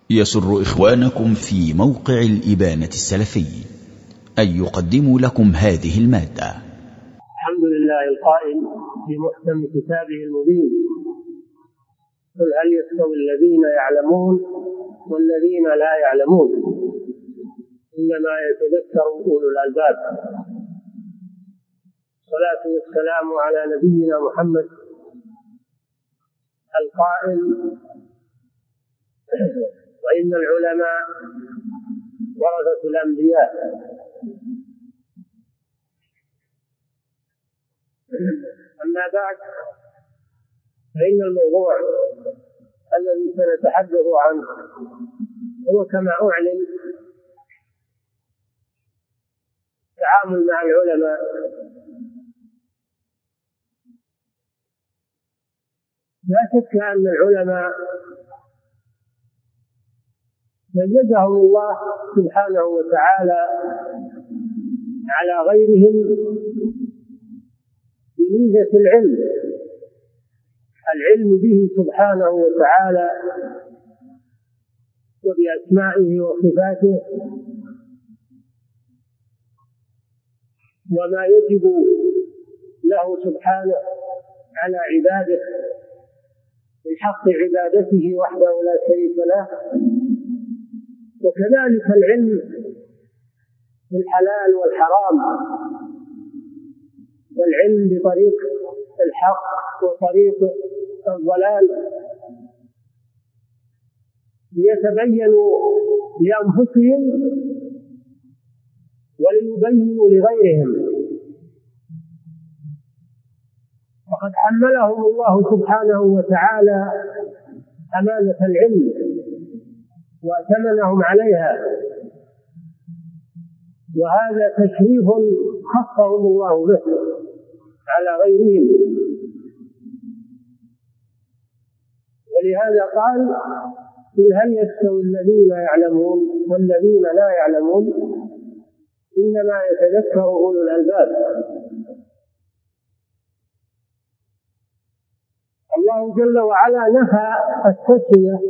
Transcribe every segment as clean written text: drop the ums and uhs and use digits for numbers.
يسر إخوانكم في موقع الإبانة السلفي أن يقدموا لكم هذه المادة. الحمد لله القائل في محكم كتابه المبين: قل هل يستوي الذين يعلمون والذين لا يعلمون إنما يتذكر أولو الألباب. الصلاة والسلام على نبينا محمد القائل: وإن العلماء ورثة الأنبياء. أما بعد، فإن الموضوع الذي سنتحدث عنه هو كما أعلن التعامل مع العلماء. لا شك أن العلماء ميزهم الله سبحانه وتعالى على غيرهم بميزة العلم به سبحانه وتعالى وبأسمائه وصفاته وما يجب له سبحانه على عباده بحق عبادته وحده لا شريك له، وكذلك العلم بالحلال والحرام والعلم بطريق الحق وطريق الضلال ليتبينوا لأنفسهم وليبينوا لغيرهم. وقد حملهم الله سبحانه وتعالى أمانة العلم وأتمنهم عليها، وهذا تشريف خصهم الله به على غيرهم. ولهذا قال: قل هل يستوي الذين يعلمون والذين لا يعلمون إنما يتذكر أولو الألباب. الله جل وعلا نفى التسوية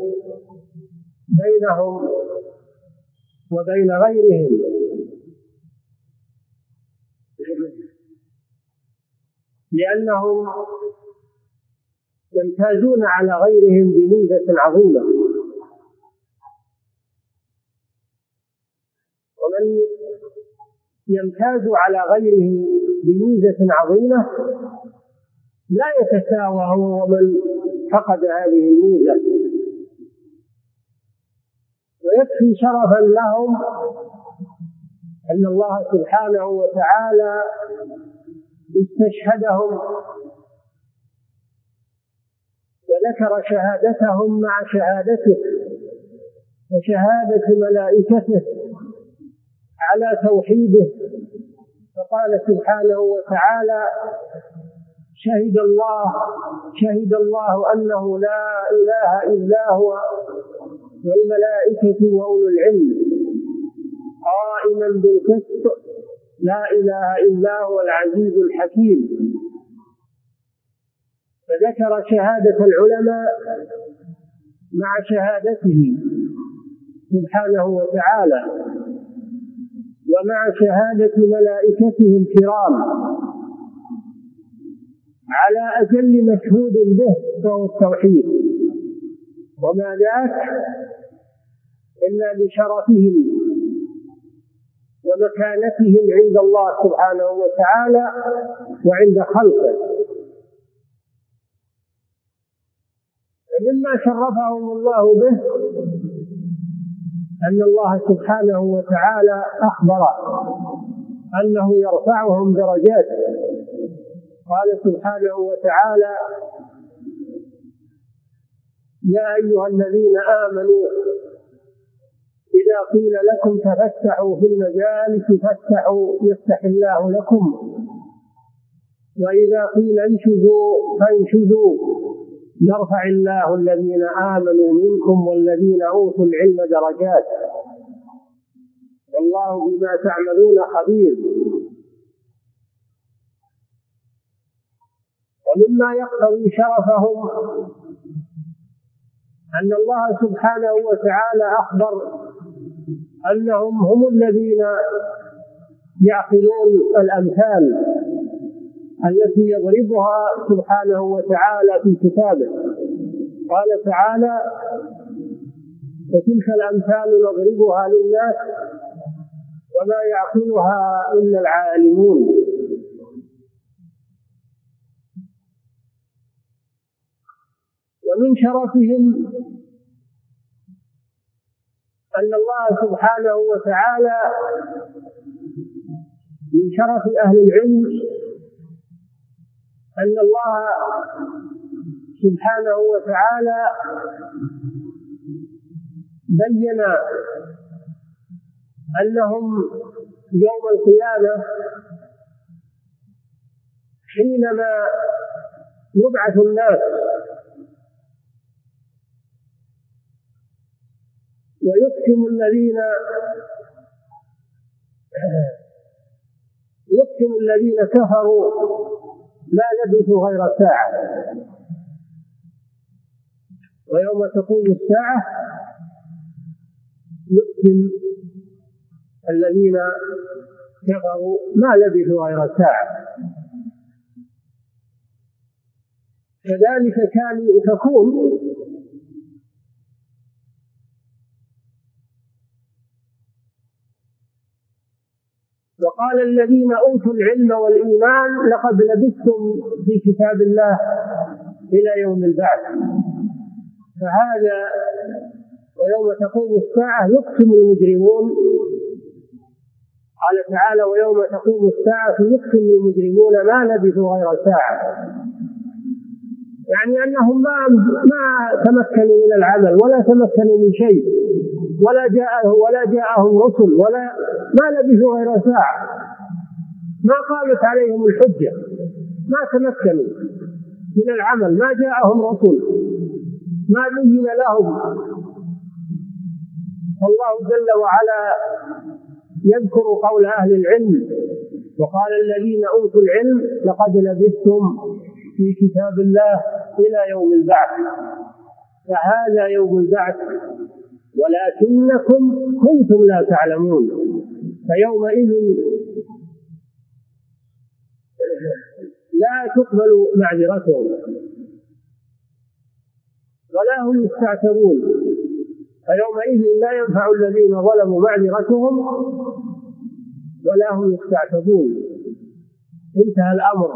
بينهم وبين غيرهم، لأنهم يمتازون على غيرهم بميزة عظيمة. ومن يمتاز على غيره بميزة عظيمة لا يتساوى هو ومن فقد هذه الميزة. ويكفي شرفا لهم أن الله سبحانه وتعالى استشهدهم وذكر شهادتهم مع شهادته وشهادة ملائكته على توحيده، فقال سبحانه وتعالى: شهد الله أنه لا إله إلا هو والملائكة وأولو العلم قائما بالقسط لا إله إلا هو العزيز الحكيم. فذكر شهادة العلماء مع شهادته سبحانه وتعالى ومع شهادة ملائكته الكرام على أجل مشهود به وهو التوحيد، وما ذاك إلا بشرفهم ومكانتهم عند الله سبحانه وتعالى وعند خلقه. فمما شرفهم الله به أن الله سبحانه وتعالى أخبر أنه يرفعهم درجات. قال سبحانه وتعالى: يا أيها الذين آمنوا إذا قيل لكم تفسحوا في المجالس فافسحوا يفسح الله لكم، وإذا قيل انشزوا فانشزوا يرفع الله الذين آمنوا منكم والذين أوتوا العلم درجات والله بما تعملون خبير. ومما يقتضي شرفهم أن الله سبحانه وتعالى أخبر أنهم هم الذين يعقلون الأمثال التي يضربها سبحانه وتعالى في كتابه. قال تعالى: وتلك الأمثال نضربها للناس وما يعقلها إلا العالمون. ومن شرفهم أن الله سبحانه وتعالى من شرف أهل العلم أن الله سبحانه وتعالى بين أنهم يوم القيامة حينما يبعث الناس ويقسم الذين كفروا لا لبثوا غير ساعة، ويوم تقوم الساعة يقسم الذين كفروا ما لبثوا غير ساعة. كذلك كان تكون وقال الذين أوتوا العلم والإيمان: لقد لبثتم في كتاب الله إلى يوم البعث. فهذا ويوم تقوم الساعة يقسم المجرمون. قال تعالى: ويوم تقوم الساعة يقسم المجرمون ما لبثوا غير ساعة، يعني أنهم ما تمكنوا من العمل ولا تمكنوا من شيء ولا جاءهم رسل ما لبثوا غير ساعة، ما قامت عليهم الحجة، ما تمكنوا من العمل، ما جاءهم رسل، ما بين لهم. فالله جل وعلا يذكر قول أهل العلم: وقال الذين أوتوا العلم لقد لبثتم في كتاب الله إلى يوم البعث. فهذا يوم البعث ولكنكم كنتم لا تعلمون. فيومئذ لا تقبل معذرتهم ولا هم يستعتبون. فيومئذ لا ينفع الذين ظلموا معذرتهم ولا هم يستعتبون. انتهى الأمر،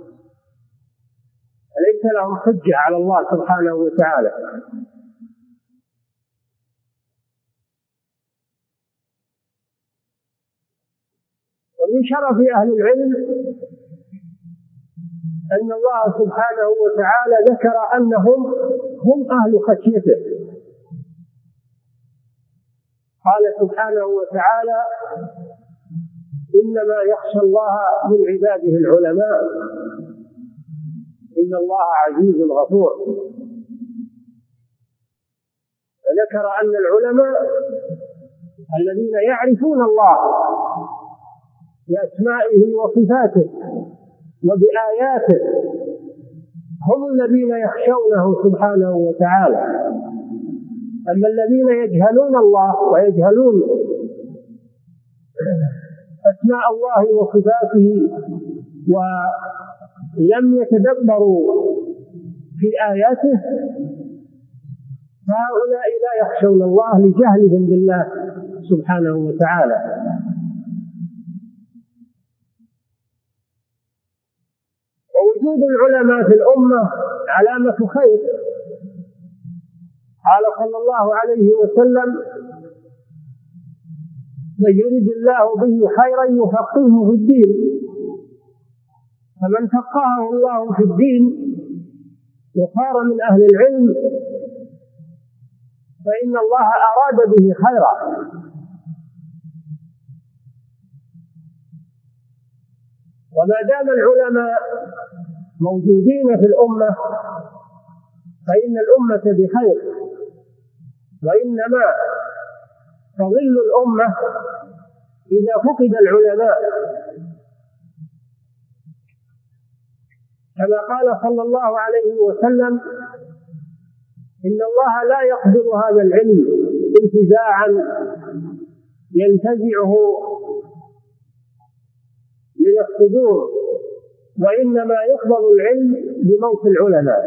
ليس لهم حجة على الله سبحانه وتعالى. ومن شرف أهل العلم أن الله سبحانه وتعالى ذكر أنهم هم أهل خشيته. قال سبحانه وتعالى: إنما يخشى الله من عباده العلماء إن الله عزيز غفور. فذكر أن العلماء الذين يعرفون الله بأسمائه وصفاته وبآياته هم الذين يخشونه سبحانه وتعالى. أما الذين يجهلون الله ويجهلون أسماء الله وصفاته ولم يتدبروا في آياته فهؤلاء لا يخشون الله لجهلهم بالله سبحانه وتعالى. ووجود العلماء في الأمة علامة خير. قال صلى الله عليه وسلم: من يرد الله به خيرا يفقهه في الدين. فمن فقهه الله في الدين وصار من أهل العلم فإن الله أراد به خيرا. وما دام العلماء موجودين في الأمة فإن الأمة بخير، وإنما تظل الأمة إذا فقد العلماء، كما قال صلى الله عليه وسلم: إن الله لا يقبض هذا العلم انتزاعا ينتزعه من الصدور، وإنما يقبض العلم بموت العلماء.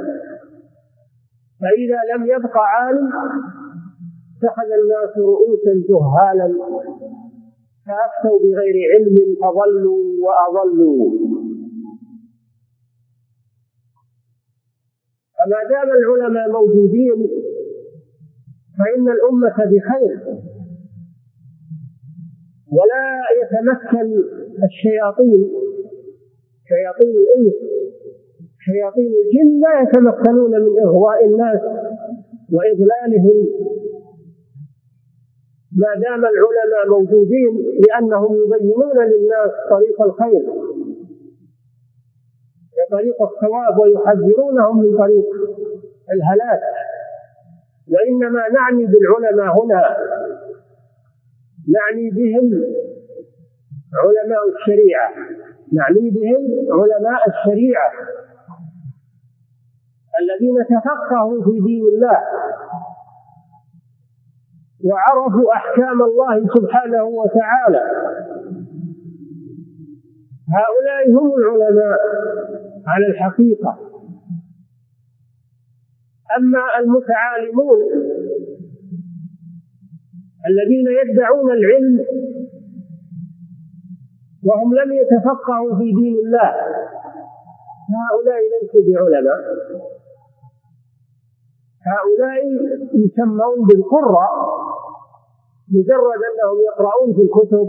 فإذا لم يبق عالم اتخذ الناس رؤوسا جهالا فأفتوا بغير علم فضلوا وأضلوا. فما دام العلماء موجودين فإن الأمة بخير، ولا يتمكن الشياطين، شياطين الإنس شياطين الجن، لا يتمكنون من إغواء الناس وإضلالهم ما دام العلماء موجودين، لأنهم يبينون للناس طريق الخير وطريق الصواب ويحذرونهم من طريق الهلاك. وإنما نعني بالعلماء هنا نعني بهم علماء الشريعة، نعني بهم علماء الشريعة الذين تفقهوا في دين الله وعرفوا أحكام الله سبحانه وتعالى. هؤلاء هم العلماء على الحقيقة. أما المتعالمون الذين يدعون العلم وهم لم يتفقهوا في دين الله، هؤلاء ليسوا بعلماء، هؤلاء يسمون بالقراء مجرد أنهم يقرؤون في الكتب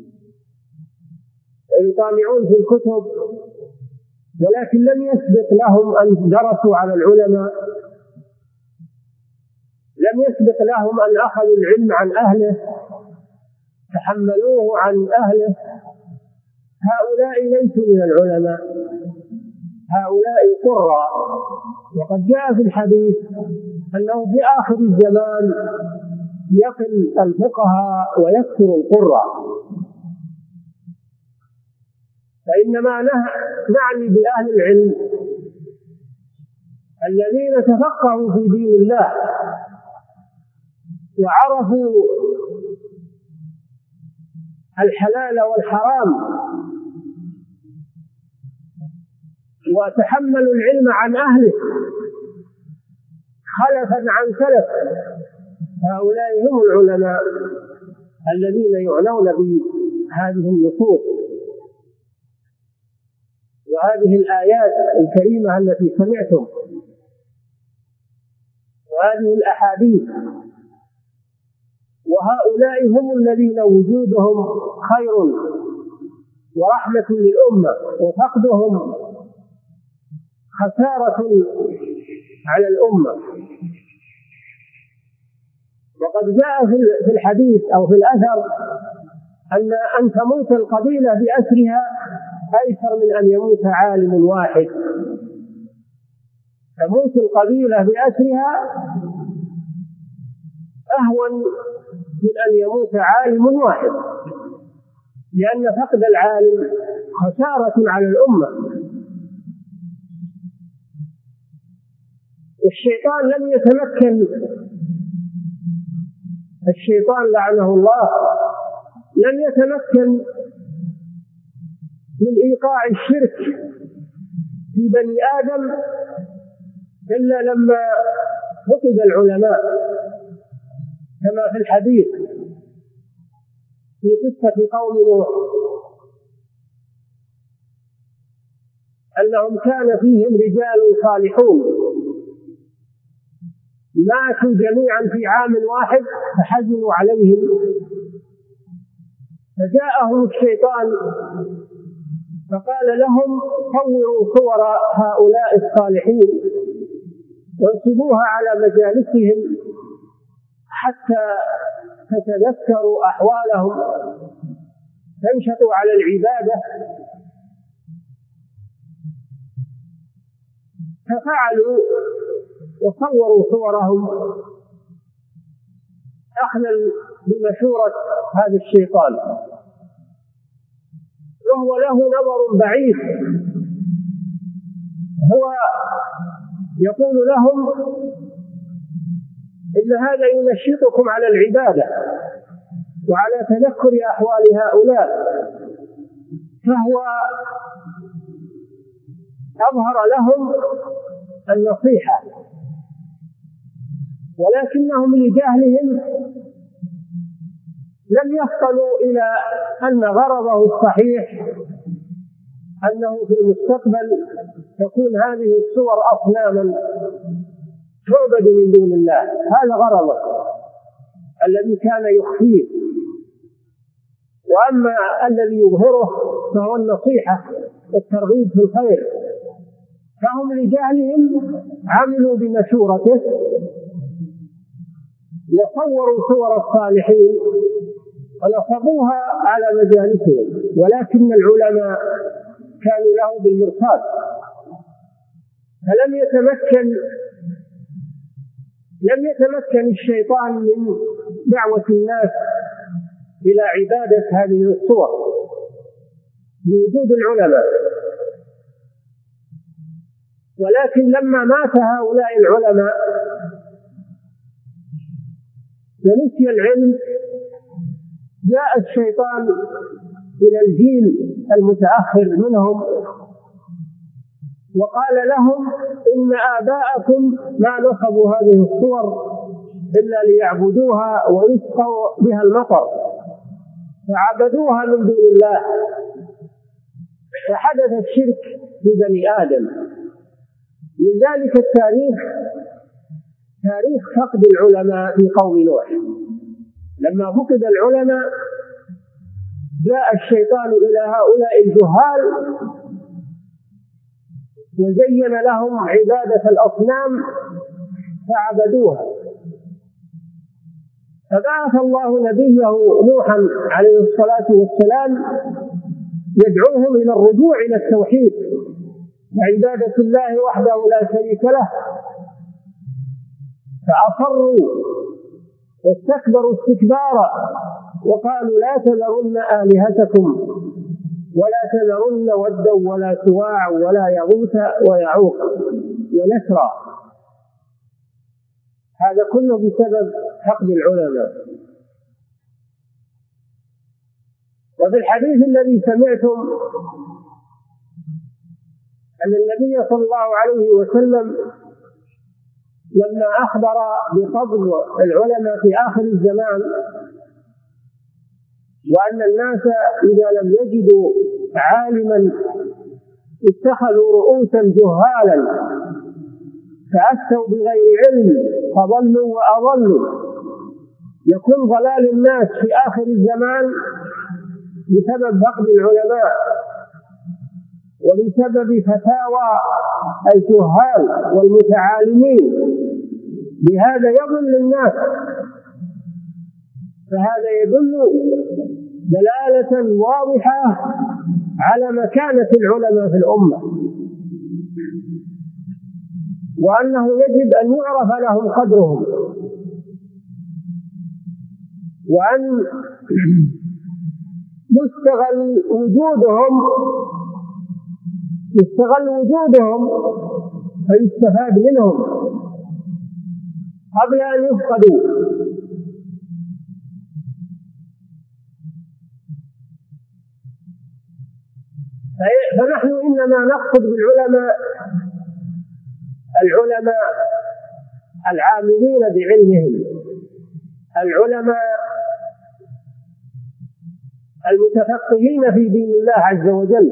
ويطالعون في الكتب، ولكن لم يسبق لهم أن درسوا على العلماء، لم يسبق لهم أن أخذوا العلم عن أهله تحملوه عن أهله. هؤلاء ليسوا من العلماء، هؤلاء قراء. وقد جاء في الحديث أنه في آخر الزمان يقل الفقهاء ويكثر القراء. فإنما نعني بأهل العلم الذين تفقهوا في دين الله وعرفوا الحلال والحرام وتحملوا العلم عن أهله خلفا عن سلف. هؤلاء هم العلماء الذين يعنون بهذه النصوص وهذه الآيات الكريمة التي سمعتم وهذه الأحاديث. وهؤلاء هم الذين وجودهم خير ورحمة للأمة، وفقدهم خسارة على الأمة. وقد جاء في الحديث أو في الأثر أن تموت القبيلة بأسرها أيسر من أن يموت عالم واحد. تموت القبيلة بأسرها أهون من أن يموت عالم واحد، لأن فقد العالم خسارة على الأمة. الشيطان لم يتمكن، الشيطان لعنه الله لم يتمكن من إيقاع الشرك في بني آدم إلا لما فقد العلماء، كما في الحديث في قصة قوم نوح أنهم كان فيهم رجال صالحون ماتوا جميعا في عام واحد فحزنوا عليهم، فجاءهم الشيطان فقال لهم صوروا صور هؤلاء الصالحين وانصبوها على مجالسهم حتى تتذكروا أحوالهم تنشطوا على العبادة. ففعلوا وصوروا صورهم أخذا بمشورة هذا الشيطان، وهو له نظر بعيد. هو يقول لهم إن هذا ينشطكم على العبادة وعلى تذكر أحوال هؤلاء، فهو أظهر لهم النصيحة، ولكنهم لجهلهم لم يفطنوا إلى أن غرضه الصحيح أنه في المستقبل تكون هذه الصور أصناما تعبد من دون الله. هذا غرضه الذي كان يخفيه، وأما الذي يظهره فهو النصيحة والترغيب في الخير. فهم لجهلهم عملوا بمشورته وصوروا صور الصالحين ونصبوها على مجالسهم، ولكن العلماء كانوا له بالمرصاد، فلم يتمكن الشيطان من دعوة الناس إلى عبادة هذه الصور بوجود العلماء. ولكن لما مات هؤلاء العلماء ونسي العلم، جاء الشيطان إلى الجيل المتأخر منهم وقال لهم إن آباءكم ما نصبوا هذه الصور إلا ليعبدوها ويسقوا بها المطر، فعبدوها من دون الله، فحدث الشرك في بني آدم. من ذلك التاريخ تاريخ فقد العلماء في قوم نوح. لما فقد العلماء جاء الشيطان إلى هؤلاء الجهال وزين لهم عبادة الأصنام فعبدوها، فبعث الله نبيه نوحا عليه الصلاة والسلام يدعوهم إلى الرجوع إلى التوحيد وعبادة الله وحده لا شريك له، فأصروا واستكبروا استكبارا وقالوا لا تذرن آلهتكم ولا تذرن ودا ولا سواع ولا يغوث ويعوق ونسرا. هذا كله بسبب فقد العلماء. وفي الحديث الذي سمعتم أن النبي صلى الله عليه وسلم لما أخبر بفضل العلماء في آخر الزمان وأن الناس إذا لم يجدوا عالما اتخذوا رؤوسا جهالا فأفتوا بغير علم فضلوا وأضلوا، يكون ضلال الناس في آخر الزمان بسبب فقد العلماء وبسبب فتاوى الجهال والمتعالمين، بهذا يضل الناس. فهذا يدل دلالة واضحة على مكانة العلماء في الأمة، وأنه يجب أن يعرف لهم قدرهم، وأن يستغل وجودهم فيستفاد منهم قبل أن يفقدوا. فنحن إنما نقصد بالعلماء العلماء العاملين بعلمهم، العلماء المتفقهين في دين الله عز وجل،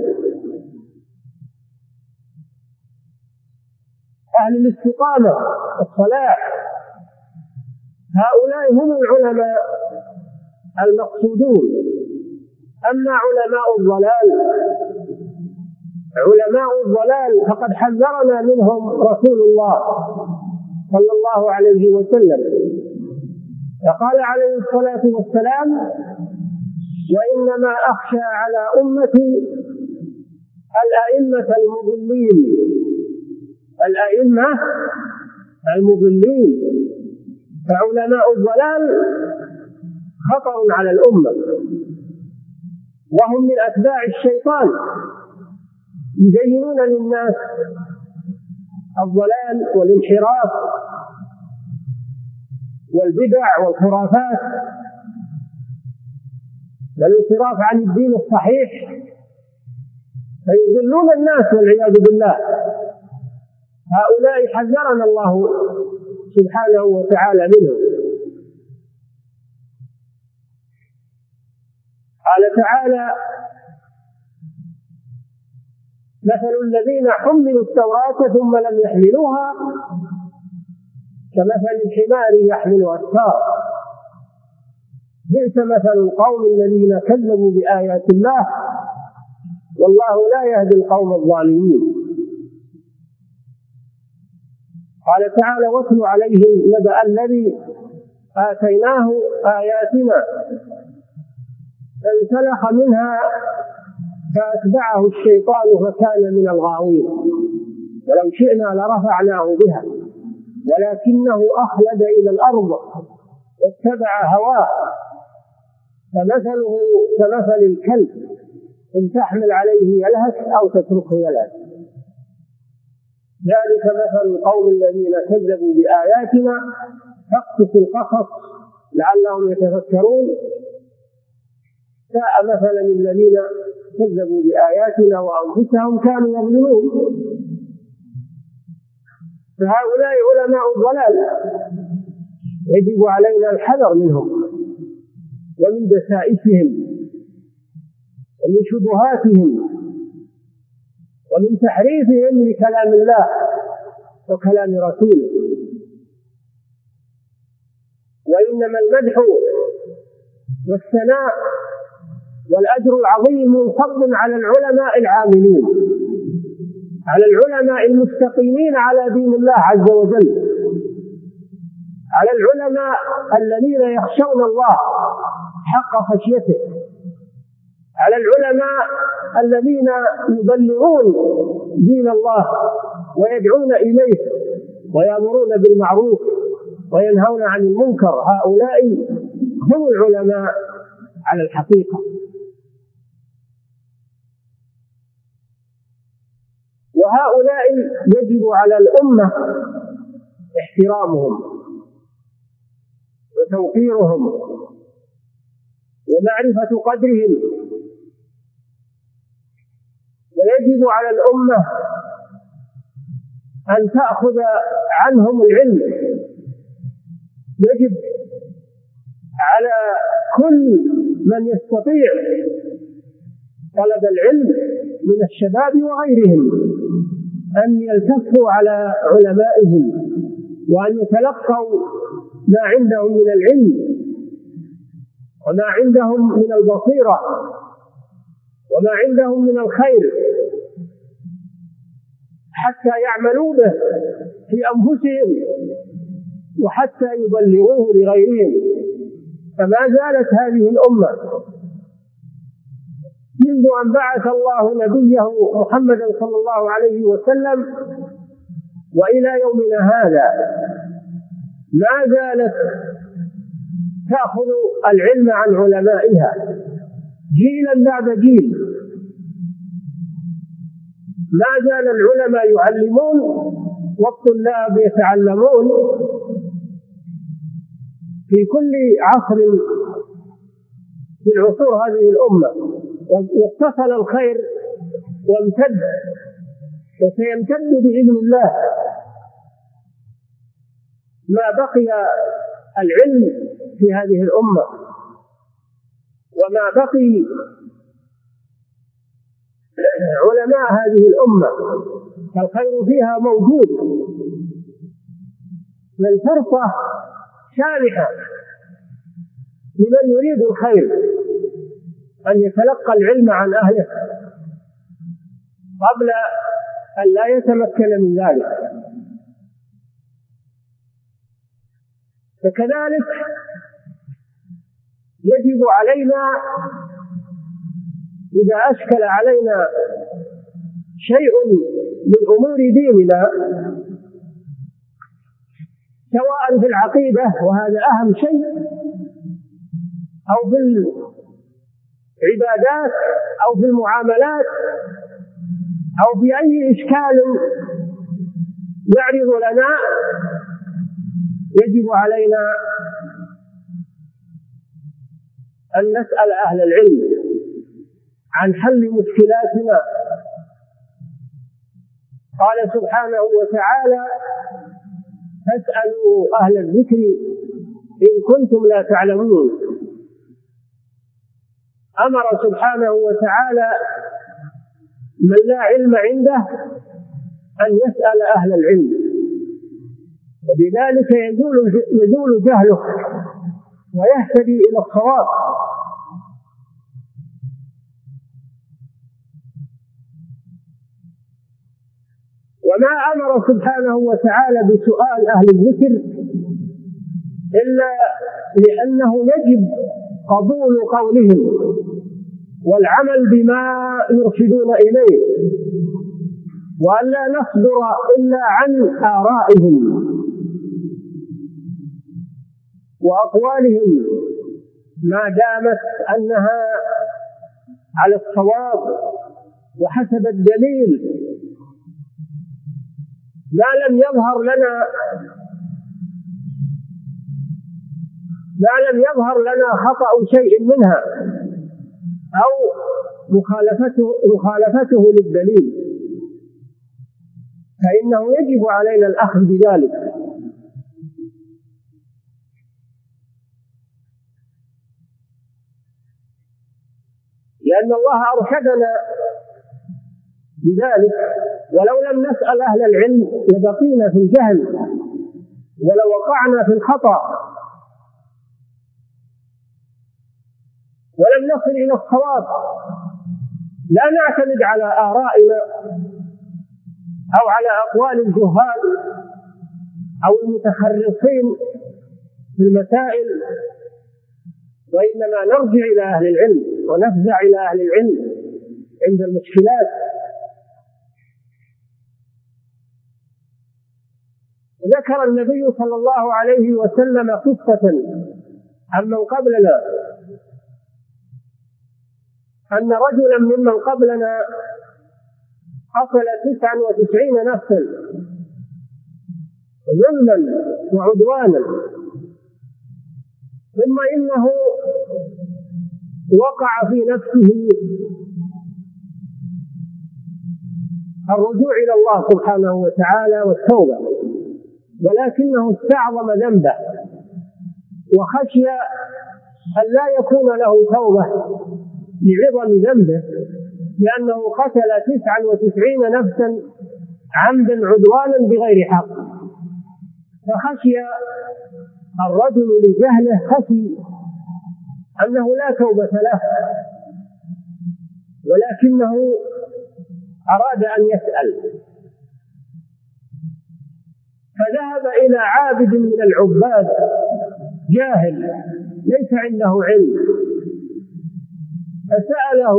أهل الاستقامة والصلاح. هؤلاء هم العلماء المقصودون. أما علماء الضلال فقد حذرنا منهم رسول الله صلى الله عليه وسلم، فقال عليه الصلاة والسلام: وإنما أخشى على أمتي الأئمة المضلين. فعلماء الضلال خطر على الأمة، وهم من أتباع الشيطان، يزينون للناس الضلال والانحراف والبدع والخرافات والانصراف عن الدين الصحيح، فيضلون الناس والعياذ بالله. هؤلاء حذرنا الله سبحانه وتعالى منهم. قال تعالى: مثل الذين حملوا التوراة ثم لم يحملوها كمثل الحمار يحمل أسفارا بئس مثل القوم الذين كذبوا بآيات الله والله لا يهدي القوم الظالمين. قال تعالى: واتل عليهم نبأ الذي آتيناه آياتنا فانسلخ منها فأتبعه الشيطان فكان من الغاوين ولو شئنا لرفعناه بها ولكنه أخلد إلى الأرض واتبع هواه فمثله كمثل الكلب إن تحمل عليه يلهث أو تتركه يلهث ذلك مثل القوم الذين كذبوا بآياتنا فاقصص القصص لعلهم يتفكرون ساء مثلا الذين كذبوا بآياتنا وأنفسهم كانوا يظلمون. فهؤلاء علماء الضلال يجب علينا الحذر منهم ومن دسائسهم ومن شبهاتهم ومن تحريفهم لكلام الله وكلام رسوله. وإنما المدح والثناء والأجر العظيم منصب على العلماء العاملين، على العلماء المستقيمين على دين الله عز وجل، على العلماء الذين يخشون الله حق خشيته، على العلماء الذين يبلغون دين الله ويدعون إليه ويأمرون بالمعروف وينهون عن المنكر. هؤلاء هم العلماء على الحقيقة. وهؤلاء يجب على الأمة احترامهم وتوقيرهم ومعرفة قدرهم، ويجب على الأمة أن تأخذ عنهم العلم. يجب على كل من يستطيع طلب العلم من الشباب وغيرهم أن يلتفوا على علمائهم وأن يتلقوا ما عندهم من العلم وما عندهم من البصيرة وما عندهم من الخير حتى يعملوا به في أنفسهم وحتى يبلغوه لغيرهم. فما زالت هذه الأمة منذ أن بعث الله نبيه محمدا صلى الله عليه وسلم وإلى يومنا هذا ما زالت تأخذ العلم عن علمائها جيلا بعد جيل. ما زال العلماء يعلمون والطلاب يتعلمون في كل عصر في العصور هذه الأمة، واتصل الخير وامتد وسيمتد بإذن الله ما بقي العلم في هذه الأمة وما بقي علماء هذه الأمة، فالخير فيها موجود. من فرصة سانحة لمن يريد الخير أن يتلقى العلم عن أهله قبل أن لا يتمكن من ذلك. فكذلك يجب علينا إذا أشكل علينا شيء من أمور ديننا سواء في العقيدة وهذا أهم شيء أو في العبادات أو في المعاملات أو في أي إشكال يعرض لنا، يجب علينا أن نسأل أهل العلم عن حل مشكلاتنا. قال سبحانه وتعالى: فاسألوا أهل الذكر إن كنتم لا تعلمون. أمر سبحانه وتعالى من لا علم عنده أن يسأل أهل العلم، وبذلك يزول جهله ويهتدي إلى الصواب. وما أمر سبحانه وتعالى بسؤال أهل الذكر إلا لأنه يجب قبول قولهم والعمل بما يرشدون إليه، وألا نصدر إلا عن آرائهم وأقوالهم ما دامت أنها على الصواب وحسب الدليل، ما لم يظهر لنا خطأ شيء منها أو مخالفته للدليل، فإنه يجب علينا الأخذ بذلك. لأن الله أرشدنا بذلك، ولو لم نسأل أهل العلم لبقينا في الجهل ولو وقعنا في الخطأ ولم نصل إلى الصواب. لا نعتمد على آرائنا أو على أقوال الجهال أو المتخرصين في المسائل، وإنما نرجع إلى أهل العلم ونفزع إلى أهل العلم عند المشكلات. ذكر النبي صلى الله عليه وسلم قصة عمن قبلنا أن رجلا ممن قبلنا قتل 99 نفسا ظلما وعدوانا، ثم إنه وقع في نفسه الرجوع إلى الله سبحانه وتعالى والتوبة، ولكنه استعظم ذنبه وخشي أن لا يكون له توبة لعظم ذنبه، لأنه قتل 99 نفسا عمدا عدوانا بغير حق. فخشي الرجل لجهله، خشي أنه لا توبة له، ولكنه أراد أن يسأل، فذهب إلى عابد من العباد جاهل ليس عنده علم، فسأله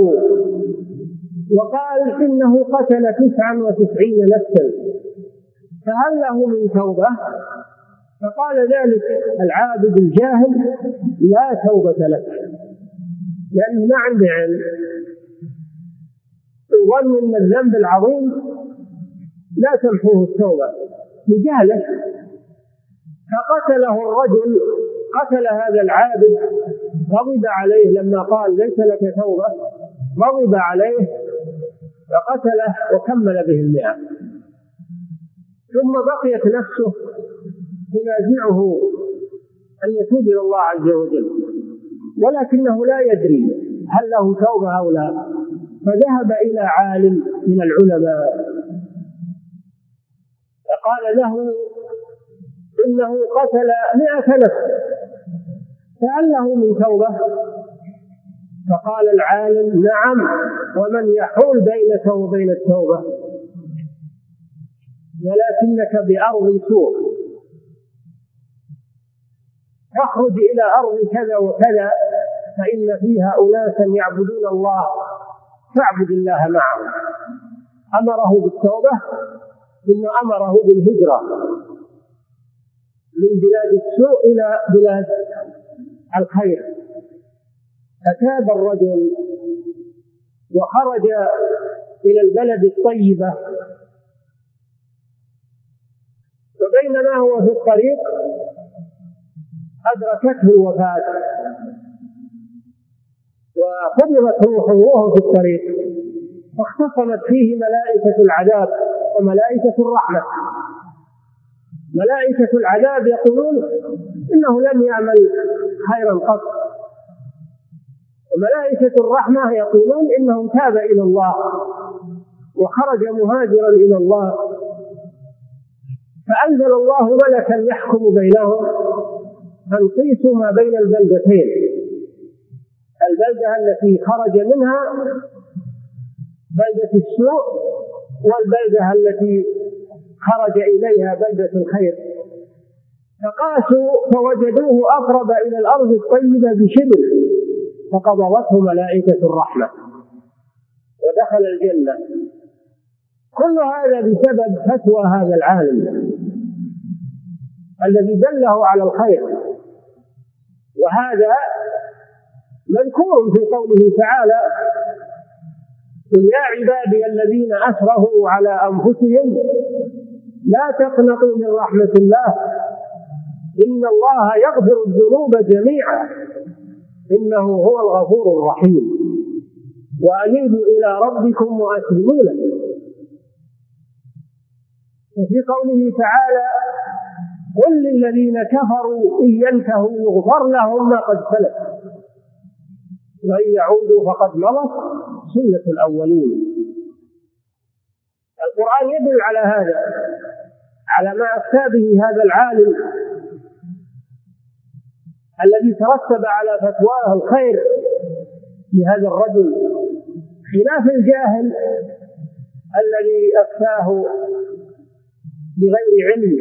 وقال: إنه قتل 99 نفسا، فهل له من توبة؟ فقال ذلك العابد الجاهل: لا توبة لك، لأنه ما عنده علم، يظن أن الذنب العظيم لا تمحوه التوبة بجهله. فقتله الرجل، قتل هذا العابد، غضب عليه لما قال ليس لك توبة، غضب عليه فقتله وكمل به 100. ثم بقيت نفسه تنازعه أن يتوب إلى الله عز وجل، ولكنه لا يدري هل له توبة أو لا، فذهب إلى عالم من العلماء فقال له: إنه قتل 100 نفس، فهل له من توبة؟ فقال العالم: نعم، ومن يحول بينك وبين التوبة؟ ولكنك بأرض سوء، فاخرج إلى أرض كذا وكذا فإن فيها أناسا يعبدون الله فاعبد الله معهم. أمره بالتوبة ثم أمره بالهجرة من بلاد السوء إلى بلاد الخير. فتاب الرجل وخرج إلى البلد الطيبة، وبينما هو في الطريق أدركته الوفاة، وقبضت روحه وهو في الطريق، فاختصمت فيه ملائكة العذاب وملائكة الرحمة. ملائكة العذاب يقولون إنه لم يعمل خيرا قط، وملائكة الرحمة يقولون إنه تاب إلى الله وخرج مهاجرا إلى الله. فأنزل الله ملكا يحكم بينهم أن قيسوا ما بين البلدتين، البلدة التي خرج منها بلدة السوء، والبلدة التي خرج إليها بلدة الخير، فقاسوا فوجدوه أقرب إلى الأرض الطيبة بشبر، فقبضته ملائكة الرحمة ودخل الجنة. كل هذا بسبب فتوى هذا العالم الذي دله على الخير. وهذا مذكور في قوله تعالى: قل يا عبادي الذين أسرفوا على أنفسهم لا تقنطوا من رحمة الله إن الله يغفر الذنوب جميعا إنه هو الغفور الرحيم وأنيبوا إلى ربكم وأسلموا له. وفي قوله تعالى: قل للذين كفروا إن ينتهوا يغفر لهم ما قد سلف وإن يعودوا فقد مضت سنة الأولين. القرآن يدل على هذا، على ما أفتى به هذا العالم الذي ترتب على فتواه الخير لهذا الرجل، خلاف الجاهل الذي أفتاه بغير علم.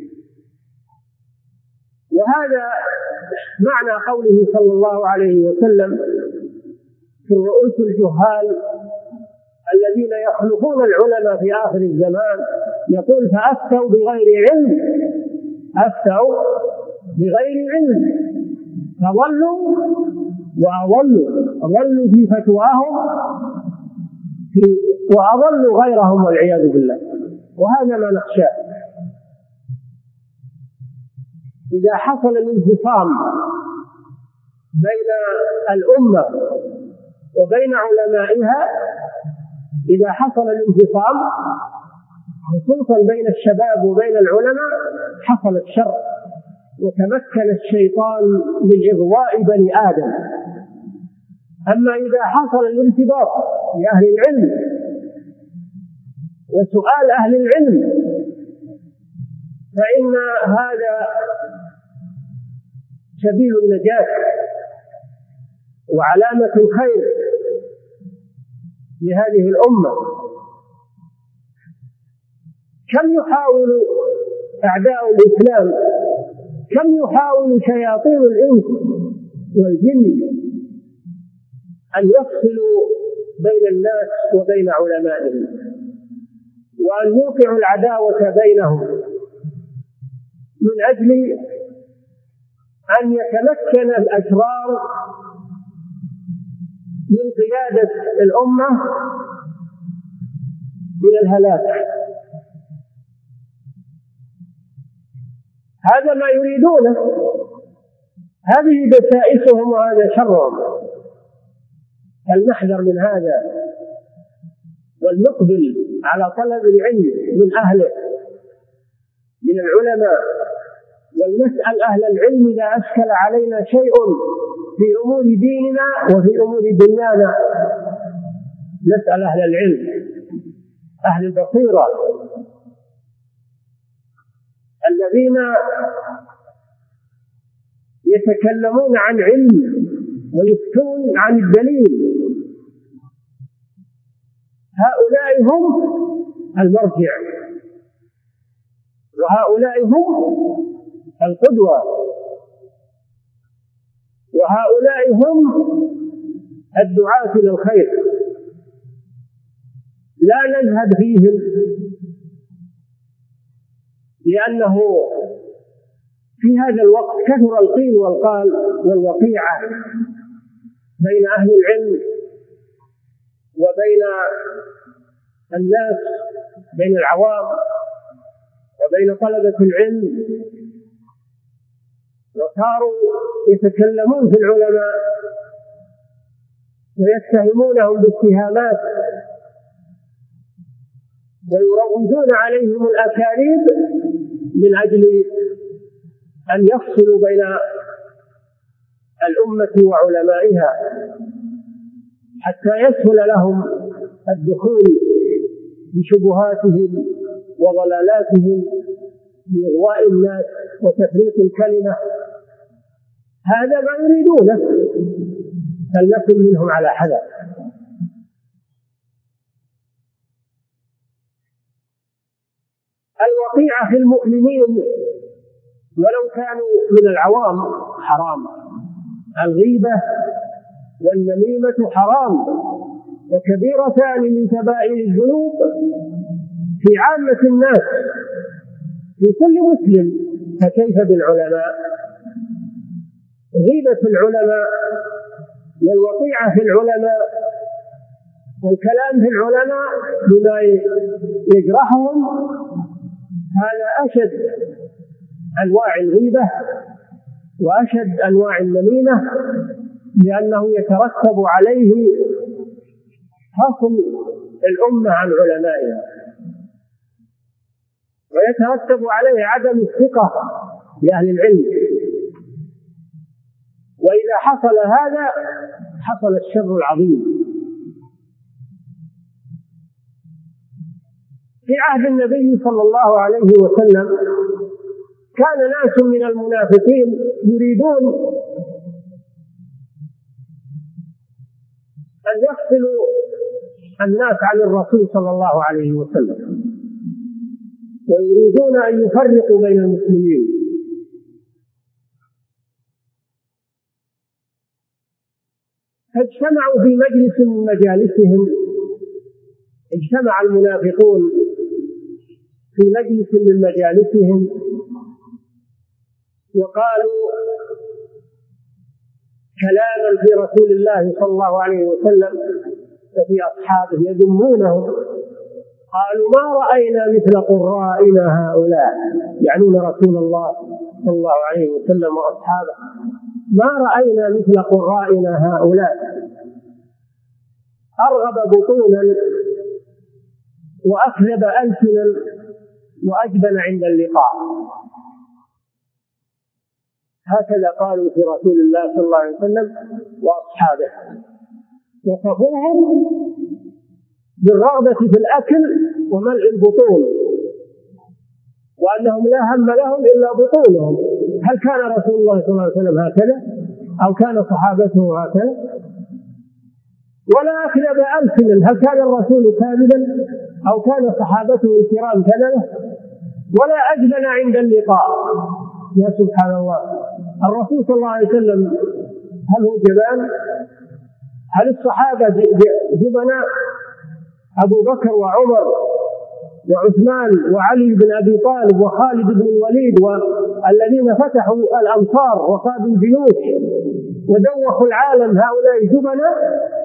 وهذا معنى قوله صلى الله عليه وسلم في رؤوس الجهال الذين يخلفون العلماء في آخر الزمان، يقول: فأفتوا بغير علم، أفتوا بغير علم فضلوا وأضلوا، ضلوا في فتواهم وأضلوا غيرهم والعياذ بالله. وهذا ما نخشاه. إذا حصل الانفصام بين الأمة وبين علمائها، إذا حصل الانفصام خصوصا بين الشباب وبين العلماء، حصل الشر وتمكن الشيطان من إغواء بني آدم. أما إذا حصل الارتباط بأهل العلم وسؤال أهل العلم فإن هذا سبيل النجاة وعلامة الخير لهذه الأمة. كم يحاول أعداء الإسلام، كم يحاول شياطين الإنس والجن أن يفصلوا بين الناس وبين علمائهم وأن يوقعوا العداوة بينهم من أجل أن يتمكن الأشرار من قيادة الأمة إلى الهلاك. هذا ما يريدونه، هذه دسائسهم وهذا شرهم. فلنحذر من هذا ولنقبل على طلب العلم من أهله من العلماء، ولنسأل أهل العلم إذا أشكل علينا شيء في أمور ديننا وفي أمور دنيانا. نسأل أهل العلم، أهل البصيرة الذين يتكلمون عن علم ويفتون عن الدليل. هؤلاء هم المرجع، وهؤلاء هم القدوة، وهؤلاء هم الدعاة إلى الخير. لا نزهد فيهم، لأنه في هذا الوقت كثر القيل والقال والوقيعة بين أهل العلم وبين الناس، بين العوام وبين طلبة العلم، وصاروا يتكلمون في العلماء ويتهمونهم باتهامات ويروجون عليهم الأكاذيب من أجل أن يفصلوا بين الأمة وعلمائها حتى يسهل لهم الدخول بشبهاتهم وضلالاتهم بإغواء الناس وتفريق الكلمة. هذا ما يريدونه، فلنكن منهم على حذر. الوقيعة في المؤمنين ولو كانوا من العوام حرام. الغيبة والنميمة حرام وكبيرتان من كبائر الذنوب في عامة الناس في كل مسلم، فكيف بالعلماء؟ غيبة العلماء والوقيعة في العلماء والكلام في العلماء بما يجرحهم، هذا أشد أنواع الغيبة وأشد أنواع النميمة، لأنه يترتب عليه فصل الأمة عن علمائها، ويترتب عليه عدم الثقة بأهل العلم. وإذا حصل هذا حصل الشر العظيم. في عهد النبي صلى الله عليه وسلم كان ناس من المنافقين يريدون أن يفصلوا الناس عن الرسول صلى الله عليه وسلم، ويريدون أن يفرقوا بين المسلمين. فاجتمعوا في مجلس من مجالسهم، اجتمع المنافقون في مجلس من مجالسهم وقالوا كلاما في رسول الله صلى الله عليه وسلم وفي أصحابه يذمونهم. قالوا ما رأينا مثل قرائنا هؤلاء، يعنون رسول الله صلى الله عليه وسلم وأصحابه، ما رأينا مثل قرائنا هؤلاء، أرغب بطونا وأكذب ألسنا وأجبن عند اللقاء. هكذا قالوا في رسول الله صلى الله عليه وسلم وأصحابه، وصفوهم بالرغبة في الأكل وملء البطون، وأنهم لا هم لهم إلا بطونهم. هل كان رسول الله صلى الله عليه وسلم هكذا أو كان صحابته هكذا؟ ولا أكذب ألسنا، هل كان الرسول كاذبا أو كان صحابته الكرام كذبا؟ ولا أجبن عند اللقاء. يا سبحان الله، الرسول صلى الله عليه وسلم هل هو جبان؟ هل الصحابة جبناء؟ أبو بكر وعمر وعثمان وعلي بن أبي طالب وخالد بن الوليد والذين فتحوا الأمصار وقادوا الجيوش ودوخوا العالم، هؤلاء جبناء؟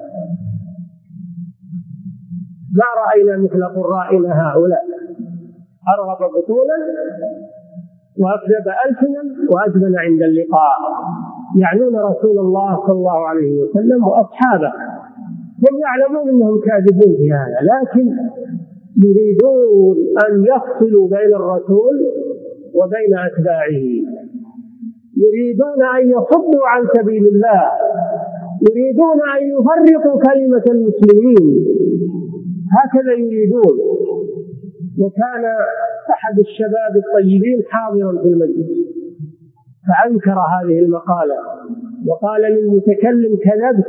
ما رأينا مثل قرائنا هؤلاء، أرغب بطولا وأكذب ألسنا وأجبن عند اللقاء، يعنون رسول الله صلى الله عليه وسلم وأصحابه. هم يعلمون أنهم كاذبون في هذا، لكن يريدون أن يفصلوا بين الرسول وبين أتباعه، يريدون أن يصدوا عن سبيل الله، يريدون أن يفرقوا كلمة المسلمين، هكذا يريدون. وكان أحد الشباب الطيبين حاضرا في المجلس فأنكر هذه المقالة وقال للمتكلم كذبت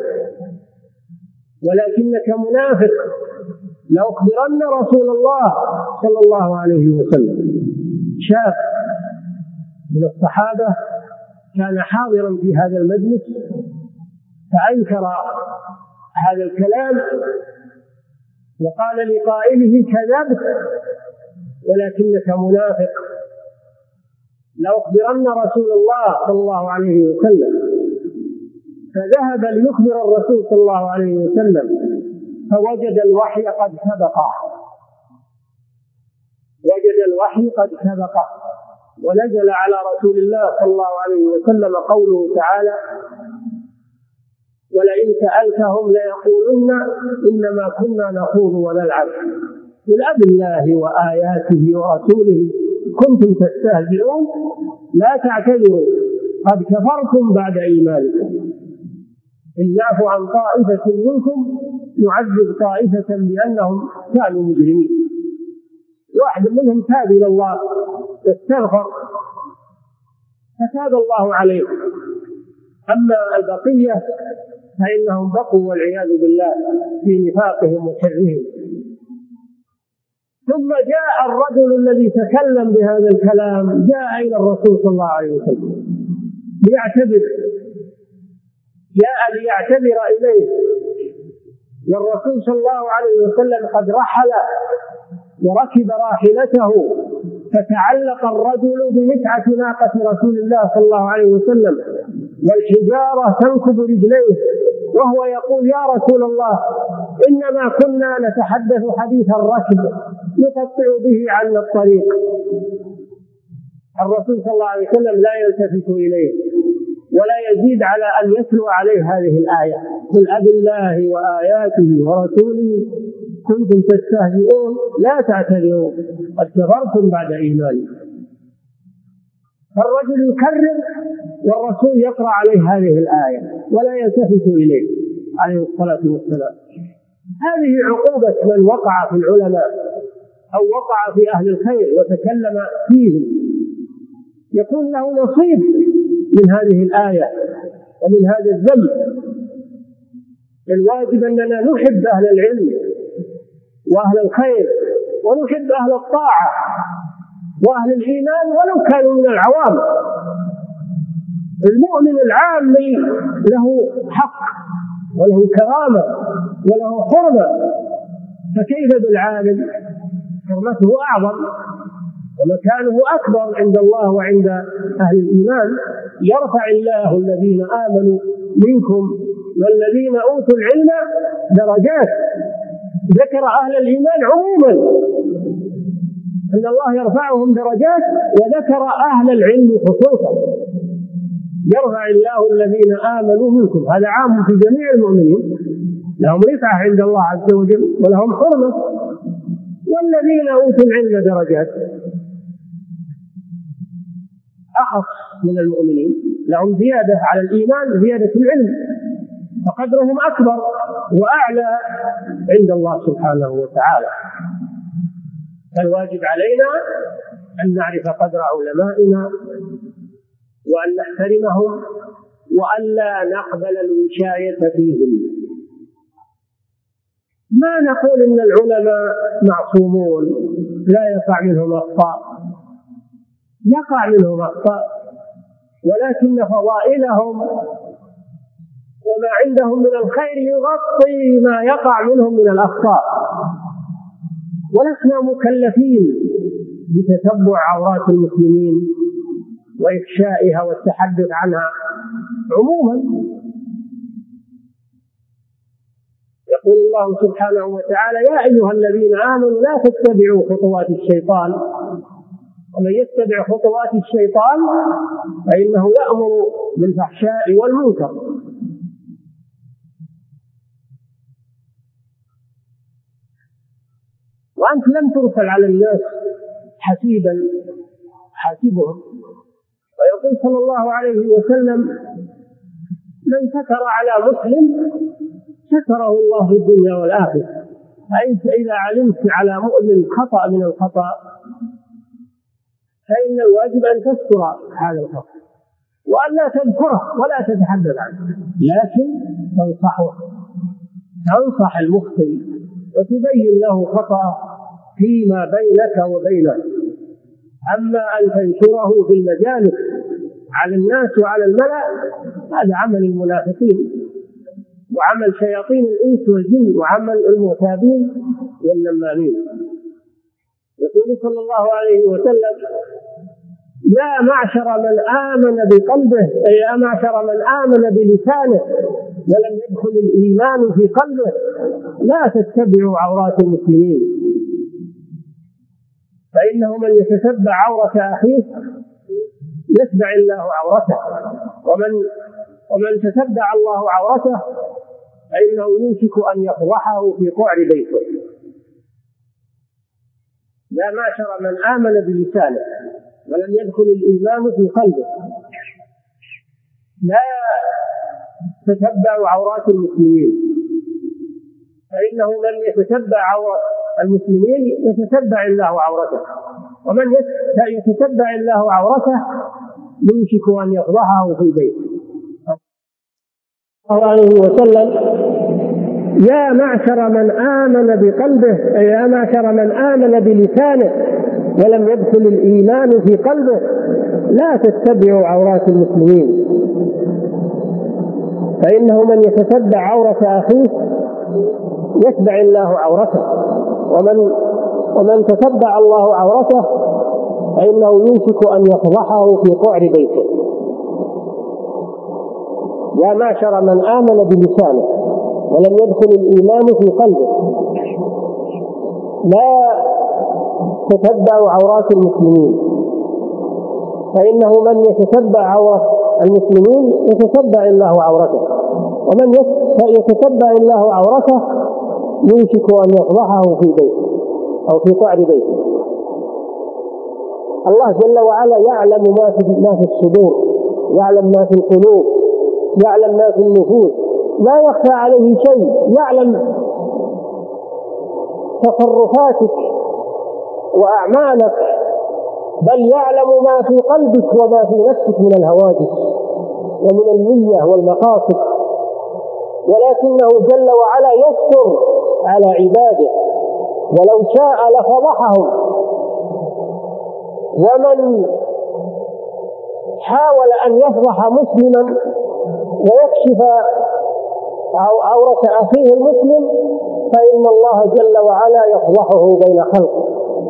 ولكنك منافق، لأخبرن رسول الله صلى الله عليه وسلم. شاب من الصحابة كان حاضرا في هذا المجلس فأنكر هذا الكلام وقال لقائله كذبت ولكنك منافق، لأخبرن رسول الله صلى الله عليه وسلم. فذهب ليخبر الرسول صلى الله عليه وسلم فوجد الوحي قد سبقه، وجد الوحي قد سبقه، ونزل على رسول الله صلى الله عليه وسلم قوله تعالى: ولئن سألتهم ليقولن إنما كنا نخوض ونلعب قل أبالله وآياته ورسوله كنتم تستهزئون لا تعتذروا قد كفرتم بعد إيمانكم إن يعفو عن طائفة منكم يعذب طائفة بأنهم كانوا مجرمين. واحد منهم تاب إلى الله واستغفر فتاب الله عليه، أما البقية فإنهم بقوا والعياذ بالله في نفاقهم وشرهم. ثم جاء الرجل الذي تكلم بهذا الكلام جاء إلى الرسول صلى الله عليه وسلم ليعتذر إليه، والرسول صلى الله عليه وسلم قد رحل وركب راحلته، فتعلق الرجل بمتعة ناقة رسول الله صلى الله عليه وسلم والحجارة تنكب رجليه وهو يقول يا رسول الله إنما كنا نتحدث حديث الركب نقطع به عنا الطريق. الرسول صلى الله عليه وسلم لا يلتفت إليه ولا يزيد على أن يتلو عليه هذه الآية قل أبالله وآياته ورسوله كنتم تستهزئون لا تعتذروا قد كفرتم بعد إيمانكم. فالرجل يكرر والرسول يقرأ عليه هذه الآية ولا يلتفت إليه عليه الصلاة والسلام. هذه عقوبة من وقع في العلماء أو وقع في أهل الخير وتكلم فيهم، يكون له نصيب من هذه الآية ومن هذا الذنب. الواجب أننا نحب أهل العلم وأهل الخير ونحب أهل الطاعة وأهل الإيمان ولو كانوا من العوام. المؤمن العامي له حق وله كرامة وله حرمة، فكيف بالعالم؟ حرمته أعظم ومكانه أكبر عند الله وعند أهل الإيمان. يرفع الله الذين آمنوا منكم والذين أوتوا العلم درجات. ذكر أهل الإيمان عموما أن الله يرفعهم درجات، وذكر أهل العلم خصوصا يرفع الله الذين آمنوا منكم، هذا عام في جميع المؤمنين، لهم رفعة عند الله عز وجل ولهم حرمة. والذين أوتوا العلم درجات أخص من المؤمنين، لهم زيادة على الإيمان زيادة العلم، فقدرهم أكبر وأعلى عند الله سبحانه وتعالى. فالواجب علينا أن نعرف قدر علمائنا وأن نحترمهم وأن لا نقبل الوشاية فيهم. ما نقول إن العلماء معصومون لا يقع منهم أخطاء، يقع منهم أخطاء، ولكن فضائلهم وما عندهم من الخير يغطي ما يقع منهم من الأخطاء. ولسنا مكلفين بتتبع عورات المسلمين وإفشائها والتحدث عنها عموما. يقول الله سبحانه وتعالى يا أيها الذين آمنوا لا تتبعوا خطوات الشيطان ومن يتبع خطوات الشيطان فإنه يأمر بالفحشاء والمنكر. وأنت لم ترسل على الناس حسيبا حاسبهم. ويقول صلى الله عليه وسلم من ستر على مسلم ستره الله في الدنيا والآخرة. فأنت إذا علمت على مؤمن خطأ من الخطأ فإن الواجب أن تستر هذا الخطأ وأن لا تذكره ولا تتحدث عنه، لكن تنصح المخطئ وتبين له خطأ فيما بينك وبينه. أما أن تنشره في المجالس على الناس وعلى الملأ هذا عمل المنافقين وعمل شياطين الإنس والجن وعمل المعتابين والنمامين. يقول صلى الله عليه وسلم يا معشر من آمن بقلبه، يا معشر من آمن بلسانه ولم يدخل الإيمان في قلبه لا تتبعوا عورات المسلمين، فإنه من يتتبع عورة أخيه يتبع الله عورته، ومن ومن تتبع الله عورته فإنه يوشك أن يفضحه في قعر بيته. لا معشر من آمن بلسانه ولم يدخل الإيمان في قلبه لا تتبع عورات المسلمين، فإنه من يتتبع عورات المسلمين يتتبع الله عورته، ومن يتتبع الله عورته يوشك أن يفضحه في بيته. صلى الله عليه وسلم: يا معشر من آمن بقلبه، يا معشر من آمن بلسانه ولم يدخل الإيمان في قلبه لا تتبعوا عورات المسلمين، فإنه من يتتبع عورة أخيه يتبع الله عورته، ومن تتبع الله عورته فإنه يوشك أن يفضحه في قعر بيته. يا معشر من آمن بلسانه ولم يدخل الإيمان في قلبه لا تتبعوا عورات المسلمين، فإنه من يتتبع عورة المسلمين يتتبع الله عورته، ومن يتتبع الله عورته يوشك أن يفضحه في بيته أو في قعر بيته. الله جل وعلا يعلم ما في الصدور، يعلم ما في القلوب، يعلم ما في النفوس، لا يخفى عليه شيء، يعلم تصرفاتك وأعمالك، بل يعلم ما في قلبك وما في نفسك من الهواجس ومن النية والمقاصد، ولكنه جل وعلا يستر على عباده، ولو شاء لفضحهم. ومن حاول أن يفضح مسلما ويكشف عورة أخيه المسلم فإن الله جل وعلا يفضحه بين خلقه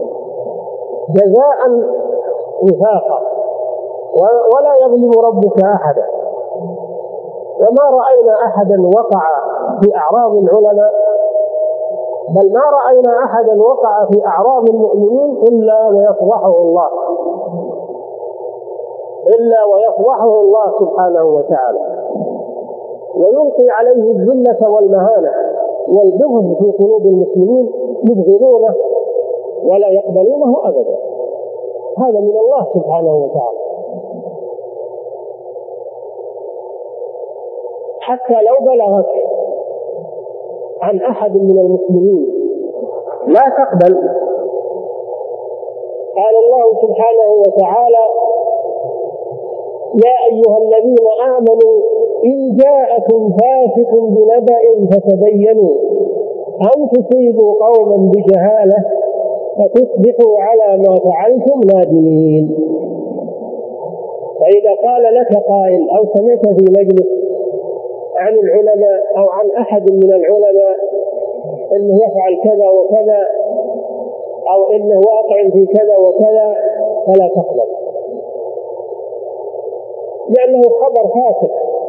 جزاء وفاقا، ولا يظلم ربك أحدا. وما رأينا أحدا وقع في أعراض العلماء، بل ما رأينا أحدا وقع في أعراض المؤمنين إلا ويفضحه الله سبحانه وتعالى، ويلقي عليه الذلة والمهانة والبغض في قلوب المسلمين، يبغضونه ولا يقبلونه أبدا. هذا من الله سبحانه وتعالى. حتى لو بلغت عن أحد من المسلمين لا تقبل. قال الله سبحانه وتعالى: يا أيها الذين آمنوا إن جاءكم فاسق بنبأ فتبينوا أن تصيبوا قوما بجهالة فتصبحوا على ما فعلتم نادمين. فإذا قال لك قائل أو سمعت في مجلس عن العلماء أو عن أحد من العلماء إنه يفعل كذا وكذا أو إنه واقع في كذا وكذا فلا تقبل، لأنه خبر فاسد.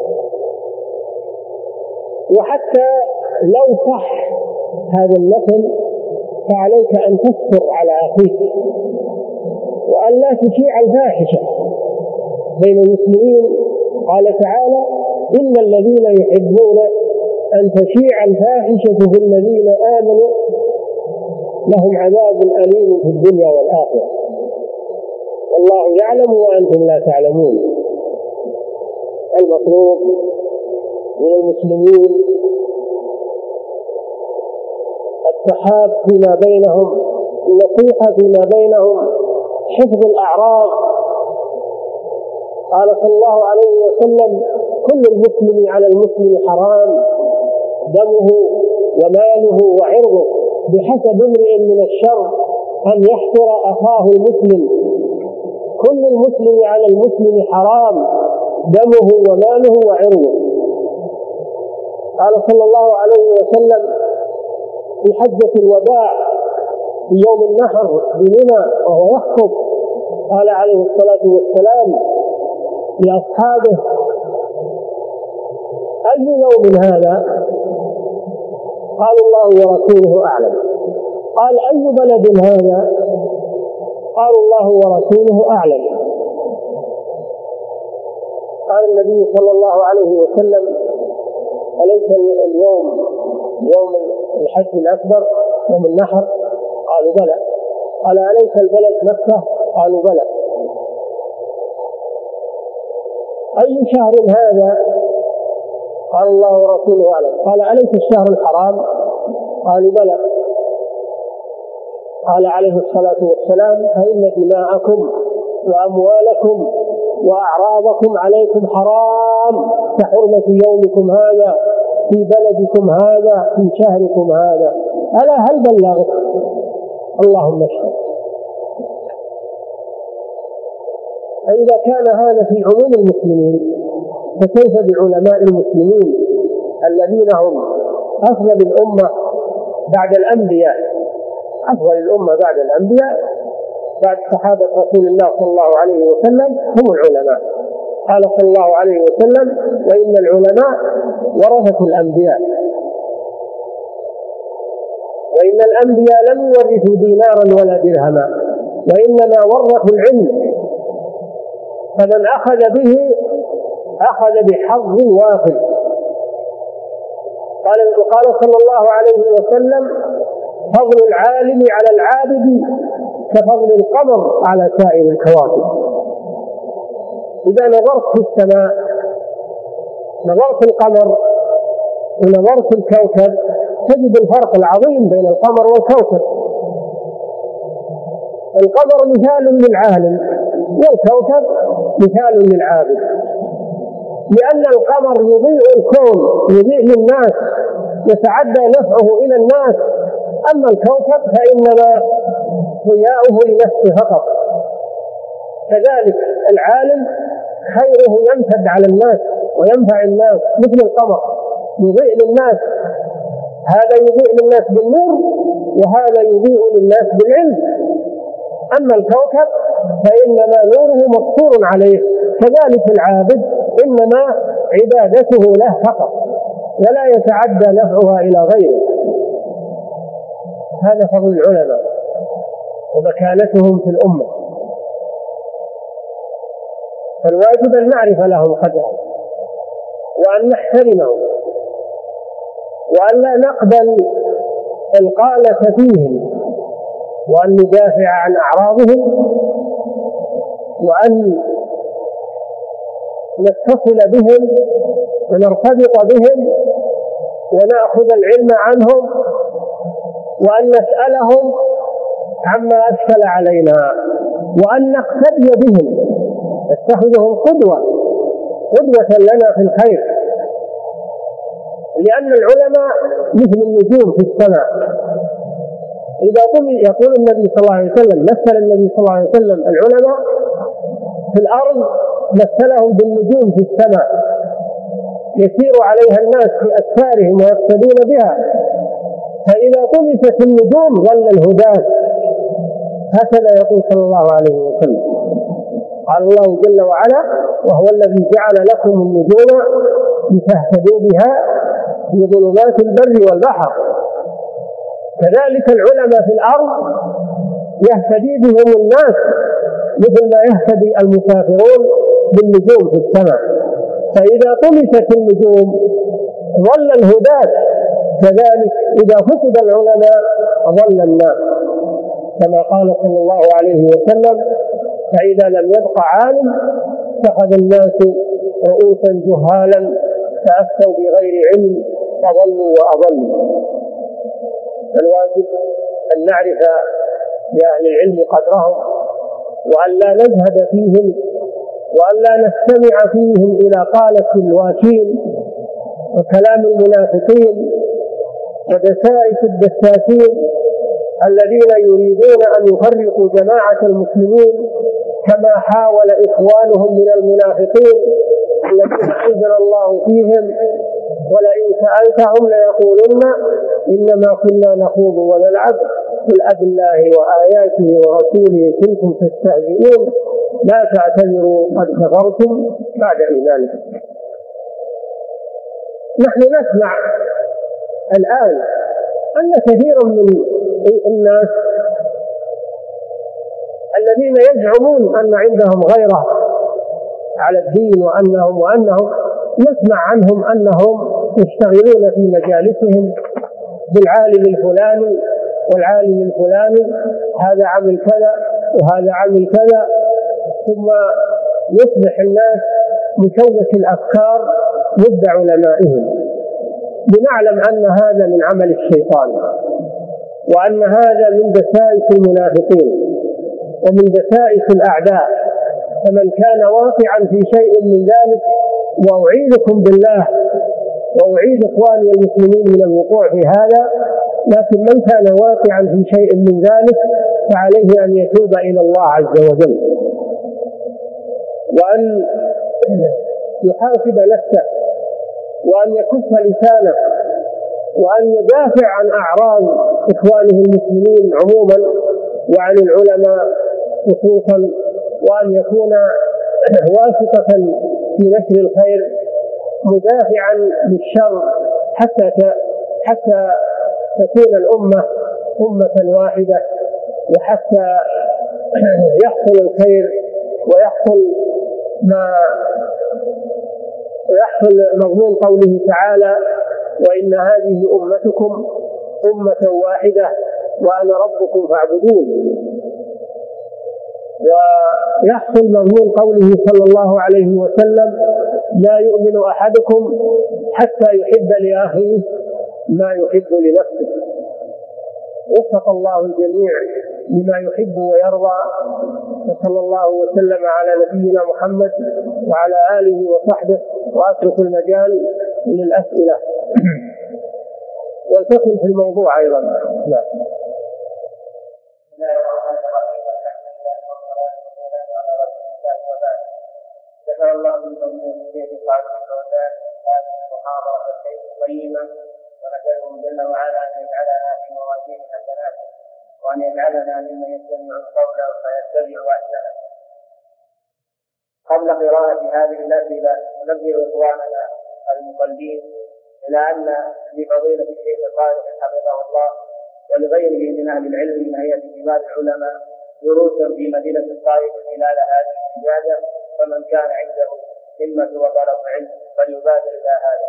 وحتى لو صح هذا النقل فعليك أن تصبر على أخيك وأن لا تشيع الفاحشة بين المسلمين. قال تعالى: إن الذين يحبون أن تشيع الفاحشة في الذين آمنوا لهم عذاب أليم في الدنيا والآخرة والله يعلم وأنتم لا تعلمون. المطلوب من المسلمين التحاب فيما بينهم، النصيحة فيما بينهم، حفظ الأعراض. قال صلى الله عليه وسلم: كل المسلم على المسلم حرام دمه وماله وعرضه، بحسب امرئ من الشر أن يحقر أخاه المسلم. كل المسلم على المسلم حرام دمه وماله وعرضه. قال صلى الله عليه وسلم في حجة الوداع في يوم النحر بمنى وهو يخطب، قال عليه الصلاة والسلام لأصحابه: أي يوم هذا؟ قالوا: الله ورسوله أعلم. قال: أي بلد هذا؟ قالوا: الله ورسوله أعلم. قال النبي صلى الله عليه وسلم: أليس اليوم يوم الحج الأكبر يوم النحر؟ قالوا: بلى. قال: أليس البلد مكة؟ قالوا: بلى. أي شهر هذا؟ قال: الله ورسوله أعلم. قال: أليس الشهر الحرام؟ قالوا: بلى. قال عليه الصلاة والسلام: فإن دماءكم وأموالكم وأعراضكم عليكم حرام كحرمة يومكم هذا في بلدكم هذا في شهركم هذا. ألا هل بلغت؟ اللهم اشهد. فإذا كان هذا في عموم المسلمين فكيف بعلماء المسلمين الذين هم أفضل الأمة بعد الأنبياء؟ أفضل الأمة بعد الأنبياء بعد صحابة رسول الله صلى الله عليه وسلم هم العلماء. قال صلى الله عليه وسلم: وإن العلماء ورثة الأنبياء، وإن الأنبياء لم يورثوا دينارا ولا درهما، وإنما ورثوا العلم، فمن أخذ به أخذ بحظ وافر. قال صلى الله عليه وسلم: فضل العالم على العابد كفضل القمر على سائر الكواكب. إذا نظرت في السماء، نظرت القمر ونظرت الكوكب، تجد الفرق العظيم بين القمر والكوكب. القمر مثال للعالم والكوكب مثال للعابد، لأن القمر يضيء الكون، يضيء للناس، يتعدى نفعه إلى الناس، أما الكوكب فإنما ضياؤه لنفسه فقط. كذلك العالم خيره يمتد على الناس وينفع الناس، مثل القمر يضيء للناس، هذا يضيء للناس بالنور وهذا يضيء للناس بالعلم. أما الكوكب فإنما نوره مقصور عليه. كذلك العابد إنما عبادته له فقط ولا يتعدى نفعها إلى غيره. هذا فضل العلماء ومكانتهم في الأمة، فالواجب أن نعرف لهم قدرهم وأن نحترمهم وأن لا نقبل القالة فيهم، وأن ندافع عن أعراضهم، وأن نتصل بهم ونرتبط بهم ونأخذ العلم عنهم، وأن نسألهم عما أشكل علينا، وأن نقتدي بهم، نتخذهم قدوة لنا في الخير، لأن العلماء مثل النجوم في السماء. إذا يقول النبي صلى الله عليه وسلم، مثل النبي صلى الله عليه وسلم العلماء في الأرض مثلهم بالنجوم في السماء، يسير عليها الناس في أسفارهم ويقتدون بها، فإذا طمست النجوم ظل الهداة. هكذا يقول صلى الله عليه وسلم. قال الله جل وعلا: وهو الذي جعل لكم النجوم لتهتدوا بها في ظلمات البر والبحر. كذلك العلماء في الأرض يهتدي بهم الناس مثل ما يهتدي المسافرون بالنجوم في السماء، فإذا طمست النجوم ظل الهداة. كذلك إذا فقد العلماء ظل الناس، كما قال صلى الله عليه وسلم: فإذا لم يبق عالم اتخذ الناس رؤوسا جهالا فأفتوا بغير علم فضلوا وأضلوا. الواجب أن نعرف لأهل العلم قدرهم، وأن لا نزهد فيهم، وأن لا نستمع فيهم إلى قالة الواشين وكلام المنافقين ودسائس الدساسين الذين يريدون أن يفرقوا جماعة المسلمين، كما حاول إخوانهم من المنافقين الذين أنزل الله فيهم: ولئن سألتهم ليقولن إنما كنا نخوض ونلعب قل أبالله وآياته ورسوله كنتم تستهزئون لا تعتذروا قد كفرتم بعد إيمانكم. نحن نسمع الآن أن كثيرا من الناس الذين يزعمون أن عندهم غيرة على الدين وأنهم نسمع عنهم أنهم يشتغلون في مجالسهم بالعالم الفلاني والعالم الفلاني، هذا عمل كذا وهذا عمل كذا، ثم يصبح الناس مشوش الأفكار ضد علمائهم. لنعلم أن هذا من عمل الشيطان، وأن هذا من دسائس المنافقين ومن دسائس الأعداء. فمن كان واقعا في شيء من ذلك، وأعيذكم بالله وأعيذ إخواني المسلمين من الوقوع في هذا، لكن من كان واقعا في شيء من ذلك فعليه أن يتوب إلى الله عز وجل، وأن يحاسب نفسه، وأن يكف لسانه، وأن يدافع عن أعراض إخوانه المسلمين عموما وعن العلماء خصوصا، وأن يكون واسطة في نشر الخير مدافعا للشر حتى تكون الأمة أمة واحدة، وحتى يحصل الخير ويحصل مضمون قوله تعالى: وإن هذه أمتكم أمة واحدة وأنا ربكم فاعبدون. ويحصل مضمون قوله صلى الله عليه وسلم: لا يؤمن أحدكم حتى يحب لأخيه ما يحب لنفسه. وفق الله الجميع لما يحب ويرضى، وصلى الله وسلم على نبينا محمد وعلى آله وصحبه. وأترك المجال للأسئلة والفصل في الموضوع أيضا. لا. ذكر الله من قوله في قال الزوجات هذه المحاضرة الشيء طيبة، ونسأله جل وعلا أن يجعلنا في موازين حسناته، وأن يجعلنا ممن يستمع القول فيتبع أحسنه. قبل قراءة هذه الأسئلة نبدأ إخواننا المصلين إلى أن لفضيلة الشيخ صالح حفظه الله ولغيره من أهل العلم من هيئة كبار العلماء دروسا في مدينة الطائف خلال هذه الإجازة، فمن كان عنده همة وطلب علم فليبادر إلى هذا.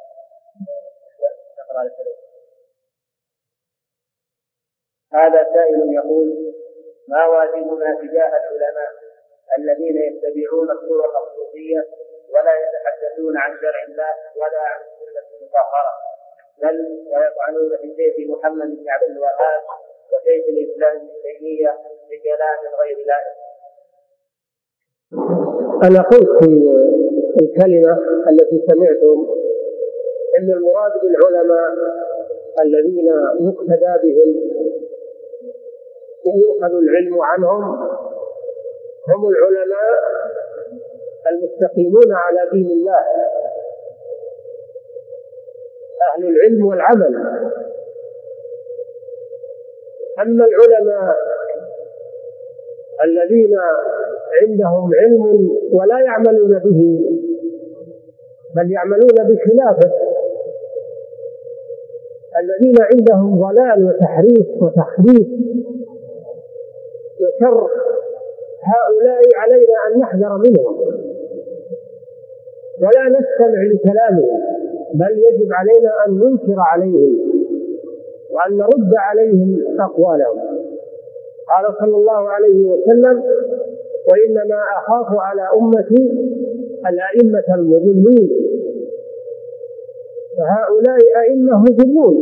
هذا سائل يقول: ما واجبنا تجاه العلماء الذين يتبعون الطرق الصوفية ولا يتحدثون عن شرع الله ولا عن السنة المطهرة، بل ويطعنون في شيخ محمد بن عبد الوهاب وشيخ الإسلام ابن تيمية بكلام غير لائق؟ أنا قلت في الكلمة التي سمعتم أن المراد بالعلماء الذين يقتدى بهم ويؤخذ العلم عنهم هم العلماء المستقيمون على دين الله، أهل العلم والعمل. أما العلماء الذين عندهم علم ولا يعملون به بل يعملون بخلافه، الذين عندهم ضلال وتحريف وتخريف وشر، هؤلاء علينا أن نحذر منهم ولا نستمع لكلامهم، بل يجب علينا أن ننكر عليهم وأن نرد عليهم أقوالهم. قال صلى الله عليه وسلم: وإنما أخاف على أمتي الأئمة المضلين. فهؤلاء أئمة مضلون،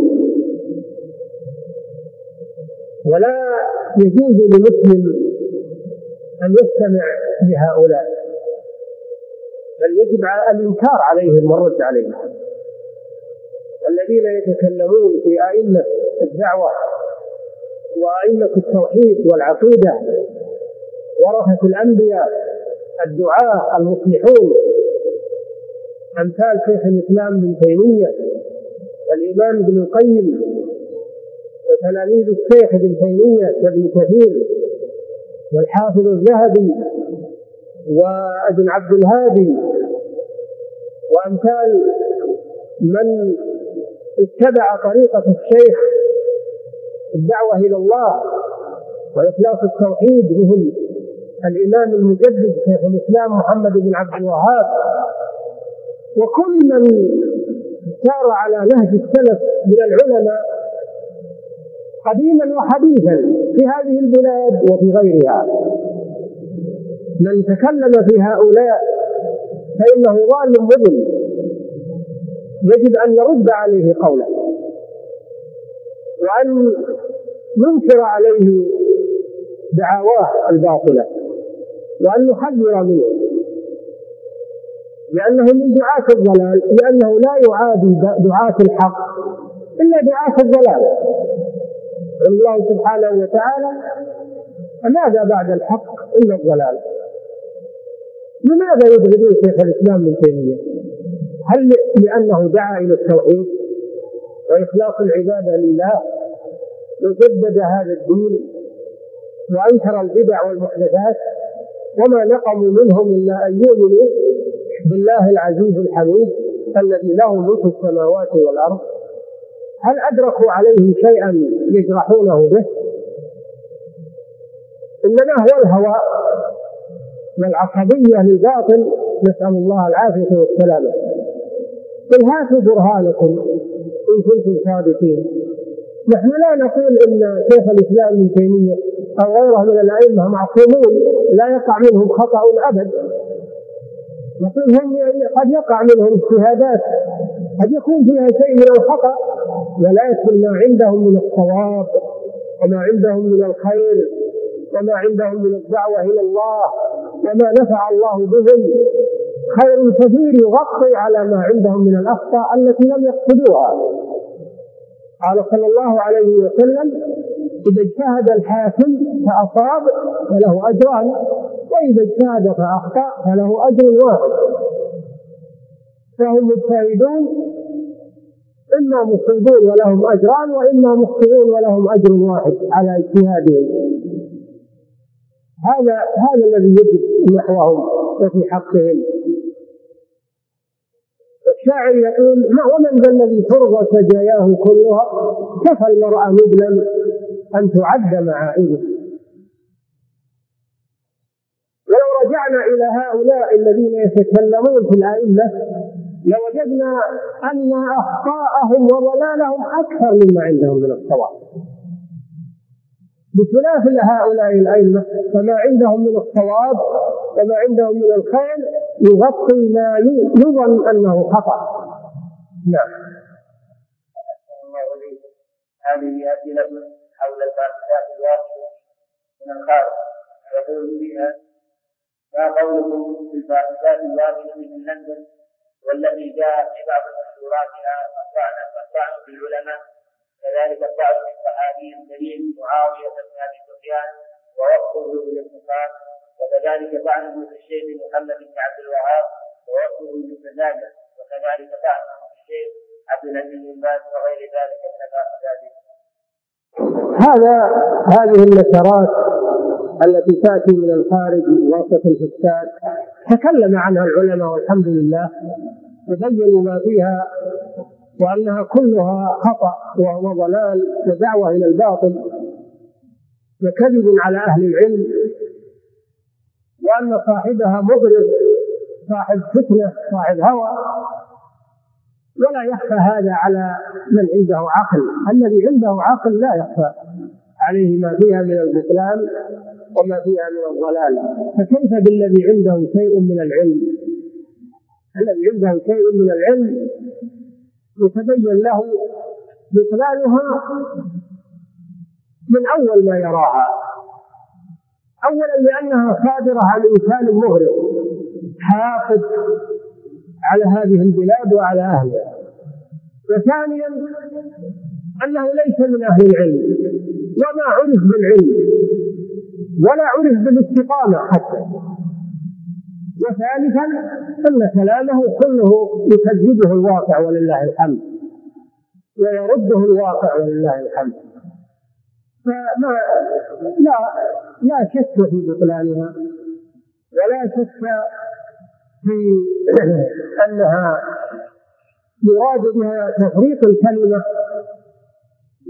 ولا يجوز لمسلم أن يستمع لهؤلاء، بل يجب الإنكار عليهم والرد عليهم. الذين يتكلمون في أئمة الدعوة وأئمة التوحيد والعقيدة ورثة الأنبياء الدعاة المصلحون أمثال شيخ الإسلام ابن تيمية والإمام ابن القيم وتلاميذ الشيخ ابن تيمية وابن كثير والحافظ الذهبي وابن عبد الهادي وأمثال من اتبع طريقة الشيخ الدعوة إلى الله وإخلاص التوحيد مثل الإمام المجدد شيخ الإسلام محمد بن عبد الوهاب، وكل من سار على نهج السلف من العلماء قديما وحديثا في هذه البلاد وفي غيرها. من تكلم في هؤلاء فإنه ضال مضل، يجب أن نرد عليه قوله وأن ننكر عليه دعواه الباطلة وأن نحذر منه، لأنه من دعاة الضلال، لأنه لا يعادي دعاة الحق إلا دعاة الضلال. الله سبحانه وتعالى فماذا بعد الحق إلا الضلال؟ لماذا يبغضون شيخ الإسلام ابن تيمية؟ هل لأنه دعا إلى التوحيد وإخلاص العبادة لله وجدد هذا الدين وأنكر البدع والمحدثات؟ وما نقموا منهم إلا أن يؤمنوا بالله العزيز الحميد الذي له ملك السماوات والأرض. هل أدركوا عليه شيئا يجرحونه به؟ إنما هو الهوى والعصبية للباطل، نسأل الله العافية والسلامة. قل هاتوا برهانكم إن كنتم صادقين. نحن لا نقول إن شيخ الإسلام ابن تيمية أو غيره من الأئمة معصومون لا يقع منهم خطأ أبد، نقول هم قد يقع منهم اجتهادات قد يكون فيها شيء من الخطأ، ولكن ما عندهم من الصواب وما عندهم من الخير وما عندهم من الدعوة إلى الله وما نفع الله بهم خير كثير يغطي على ما عندهم من الأخطاء التي لم يقصدوها. قال صلى الله عليه وسلم: إذا اجتهد الحاكم فأصاب فله أجران، وإذا اجتهد فأخطأ فله أجر واحد. فهم مجتهدون إما مصيبون ولهم أجران، وإما مخطئون ولهم أجر واحد على اجتهادهم. هذا الذي يجب نحوهم وفي حقهم. الشاعر يقول: ومن ذا الذي ترضى سجاياه كلها، كفى المرأة مبلا أن تعد معائبه. ولو رجعنا إلى هؤلاء الذين يتكلمون في الأئمة لوجدنا أن أخطاءهم وضلالهم أكثر مما عندهم من الصواب، بخلاف هؤلاء الأئمة فما عندهم من الصواب وما عندهم من الخير يغطي ما يظن أنه خطأ. نعم. هذه أسئلة حول الفاسدات الواقعة من الخارج، يقول فيها: ما قولكم في الفاسدات الواقعة من لندن والتي جاء في بعض مشهوراتها الطعن في العلماء، كذلك الطعن في الصحابي الجليل معاوية بن أبي سفيان ووصفه بالانتصار، وكذلك طعنه في الشيخ محمد بن عبد الوهاب ووصفه بالسذاجة، وكذلك طعنه في الشيخ عبد العزيز بن باز وغير ذلك من الفاسدات. هذه النشرات التي تأتي من الخارج وسط الفساد تكلم عنها العلماء والحمد لله، وبينوا ما فيها وأنها كلها خطأ وهو ضلال ودعوة إلى الباطل وكذب على أهل العلم، وأن صاحبها مغرض صاحب فتنة صاحب هوى. ولا يخفى هذا على من عنده عقل. الذي عنده عقل لا يخفى عليه ما فيها من البطلان وما فيها من الضلال. فكيف بالذي عنده شيء من العلم؟ الذي عنده شيء من العلم يتبين له بطلانها من أول ما يراها. أولا لأنها صادرة عن إنسان مغرض حاقد على هذه البلاد وعلى أهلها. وثانيا أنه ليس من أهل العلم وما عرف بالعلم ولا عرف بالاستقامة حتى. وثالثا أن كلامه كله يكذبه الواقع ولله الحمد ويرده الواقع ولله الحمد. فما لا شك في بطلانها ولا شك في أنها يراد بها تفريق الكلمة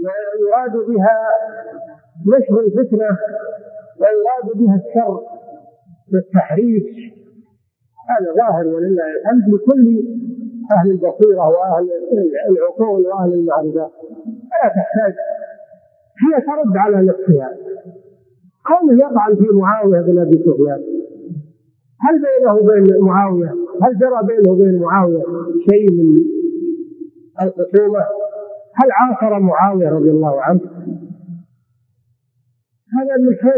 ويراد بها نشر الفتنة ويراد بها الشر والتحريف، هذا ظاهر ولله الحمد لكل أهل البصيرة وأهل العقول وأهل المعرفة، فلا تحتاج هي ترد على نفسها. كونه يطعن في معاوية بن أبي سفيان، هل بينه وبين معاوية، هل جرى بينه وبين معاوية شيء من الخصومة؟ هل عاصر معاوية رضي الله عنه؟ هذا من حيث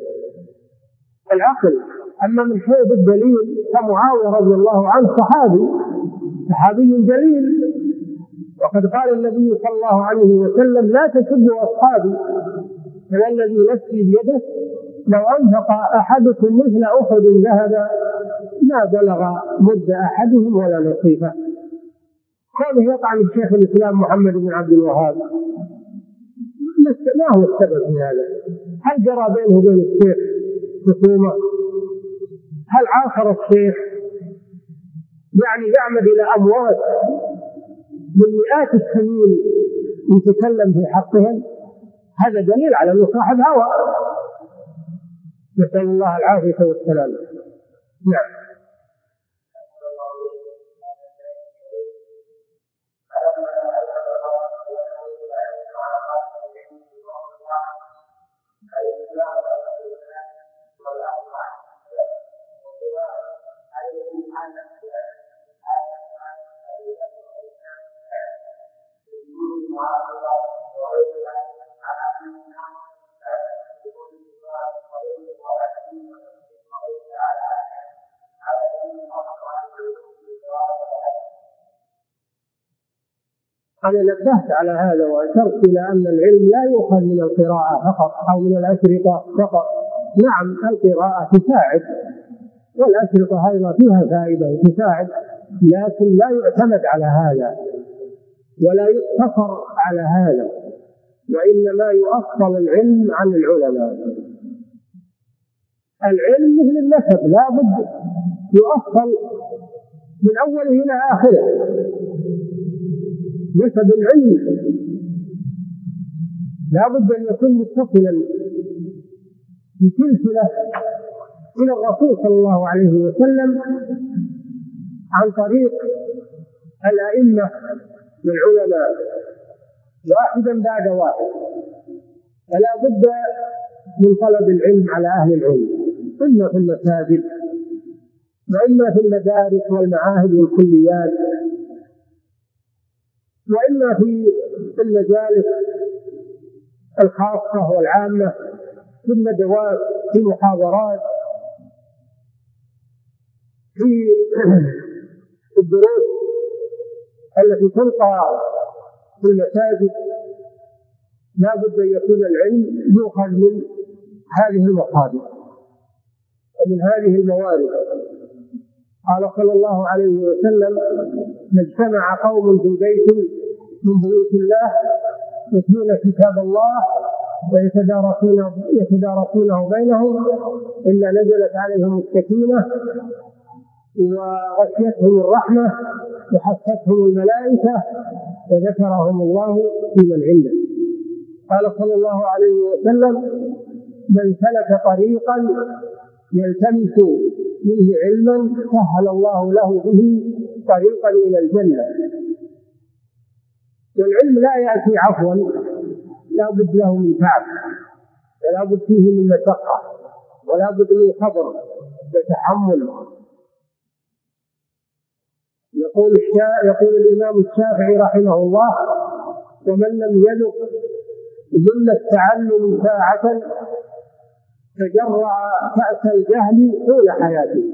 العقل. أما من حيث الدليل فمعاوية رضي الله عنه صحابي جليل، وقد قال النبي صلى الله عليه وسلم: لا تسبوا أصحابي، فوالذي نفسي بيده لو أنفق أحدكم مثل أحد ذهبا ما بلغ مد أحدهم ولا نصيفه. كونه يطعن الشيخ الإسلام محمد بن عبد الوهاب، ما هو السبب في هذا؟ هل جرى بينه وبين الشيخ خصومة؟ هل عاصر الشيخ؟ يعني يعمد إلى أموات من مئات السنين يتكلم في حقهم، هذا دليل على أنه صاحب هوى، نسأل الله العافية والسلام. نعم. أنا نبهت على هذا وأشرت إلى أن العلم لا يؤخذ من القراءة فقط أو من الأشرطة فقط. نعم القراءة تساعد، والأشرطة أيضا فيها فائدة تساعد، لكن لا يعتمد على هذا ولا يقتصر على هذا، وإنما يؤصل العلم عن العلماء. العلم مثل النسب، لا بد يؤصل من أوله إلى آخره. نسب العلم لا بد أن يكون متصلا بسلسلة إلى الرسول صلى الله عليه وسلم عن طريق الأئمة والعلماء، واحدا بعد واحد. فلا بد من طلب العلم على أهل العلم، إما في المساجد وإما في المدارس والمعاهد والكليات، وإما في المجالس الخاصة والعامة، في الندوات، في المحاضرات، في الدروس التي تلقى في المساجد. لا بد أن يكون العلم يؤخذ من هذه المصادر ومن هذه الموارد. قال صلى الله عليه وسلم: ما اجتمع قوم في بيت من بيوت الله يتلون كتاب الله ويتدارسونه بينهم إلا نزلت عليهم السكينة وغشيتهم الرحمة وحفتهم الملائكة وذكرهم الله في من عنده. قال صلى الله عليه وسلم: من سلك طريقا يلتمس فيه علما سهل الله له به طريقا إلى الجنة. والعلم لا يأتي عفوا، لا بد له من تعب، ولا بد فيه من مشقة، ولا بد من صبر وتحمل. يقول الإمام الشافعي رحمه الله: ومن لم يذق ذل التعلم ساعة تجرع كأس الجهل طول حياته.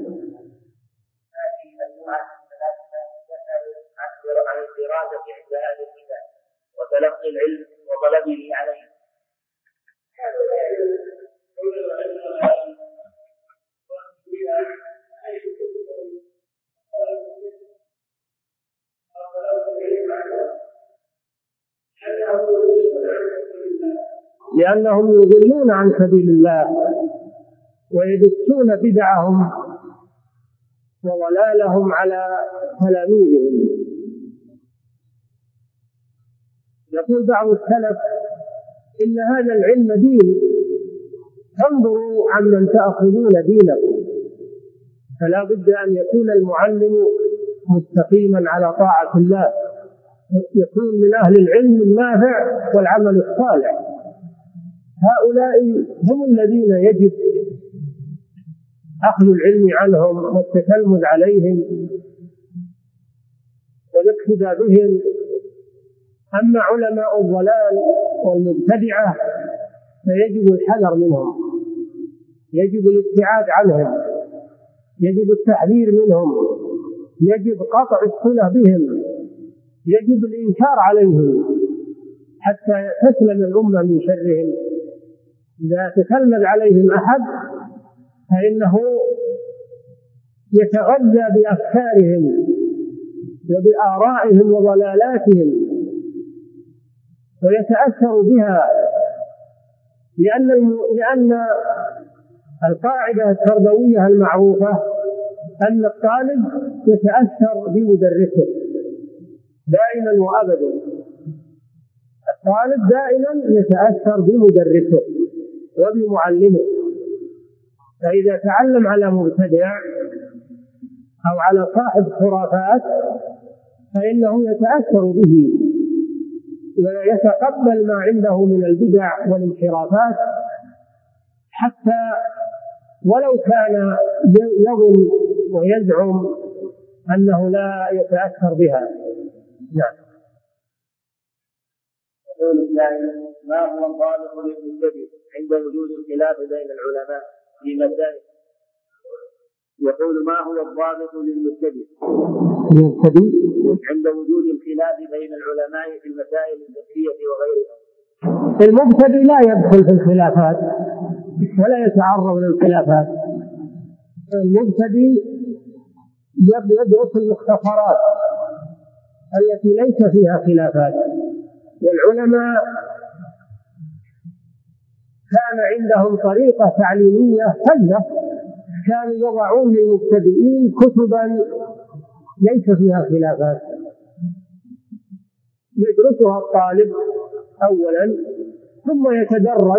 عن الدراسة عند أهل الكتاب وتلقي العلم وطلبه عليه. لأنهم يضلون عن سبيل الله ويدسون بدعهم وضلالهم على تلاميذهم. يقول بعض السلف: إن هذا العلم دين، فانظروا عمن تأخذون دينكم. فلا بد أن يكون المعلم مستقيما على طاعة الله، يكون من أهل العلم النافع والعمل الصالح. هؤلاء هم الذين يجب أخذ العلم عنهم والتتلمذ عليهم والاقتداء بهم. أما علماء الضلال والمبتدعة فيجب الحذر منهم، يجب الابتعاد عنهم، يجب التحذير منهم، يجب قطع الصلة بهم، يجب الإنكار عليهم حتى تسلم الأمة من شرهم. إذا تتلمذ عليهم أحد فإنه يتغذى بأفكارهم وبآرائهم وضلالاتهم ويتأثر بها، لأن القاعدة التربوية المعروفة أن الطالب يتأثر بمدرسه دائما وأبدا. الطالب دائما يتأثر بمدرسه وبمعلمه، فإذا تعلم على مبتدع أو على صاحب خرافات فإنه يتأثر به ويتقبل ما عنده من البدع والانحرافات، حتى ولو كان يظن ويزعم أنه لا يتأثر بها. نعم. يقول الثاني: ما هو الضابط للمبتدئ عند وجود الخلاف بين العلماء في مسائل؟ يقول: ما هو الضابط للمبتدئ عند وجود الخلاف بين العلماء في المسائل الفقهية وغيرها؟ المبتدئ لا يدخل في الخلافات ولا يتعرض للخلافات. المبتدئ يدرس المختصرات التي ليس فيها خلافات، والعلماء كان عندهم طريقة تعليمية فذة، كانوا يضعون للمبتدئين كتبا ليس فيها خلافات يدرسها الطالب أولا، ثم يتدرج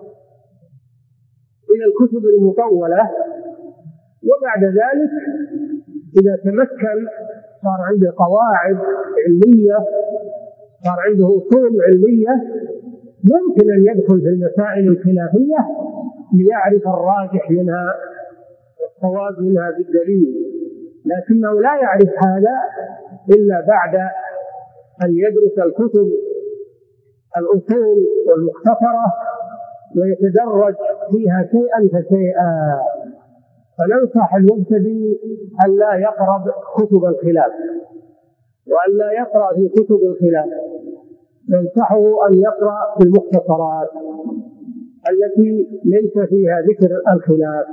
إلى الكتب المطولة، وبعد ذلك إذا تمكن صار عنده قواعد علمية، صار عنده أصول علمية، ممكن أن يدخل في المسائل الخلافية ليعرف الراجح منها والصواب منها بالدليل، لكنه لا يعرف هذا إلا بعد أن يدرس الكتب الأصول والمختصرة ويتدرج فيها شيئا فشيئا. فننصح المبتدئ أن لا يقرأ كتب الخلاف وأن لا يقرأ في كتب الخلاف، ننصحه أن يقرأ في المختصرات التي ليس فيها ذكر الخلاف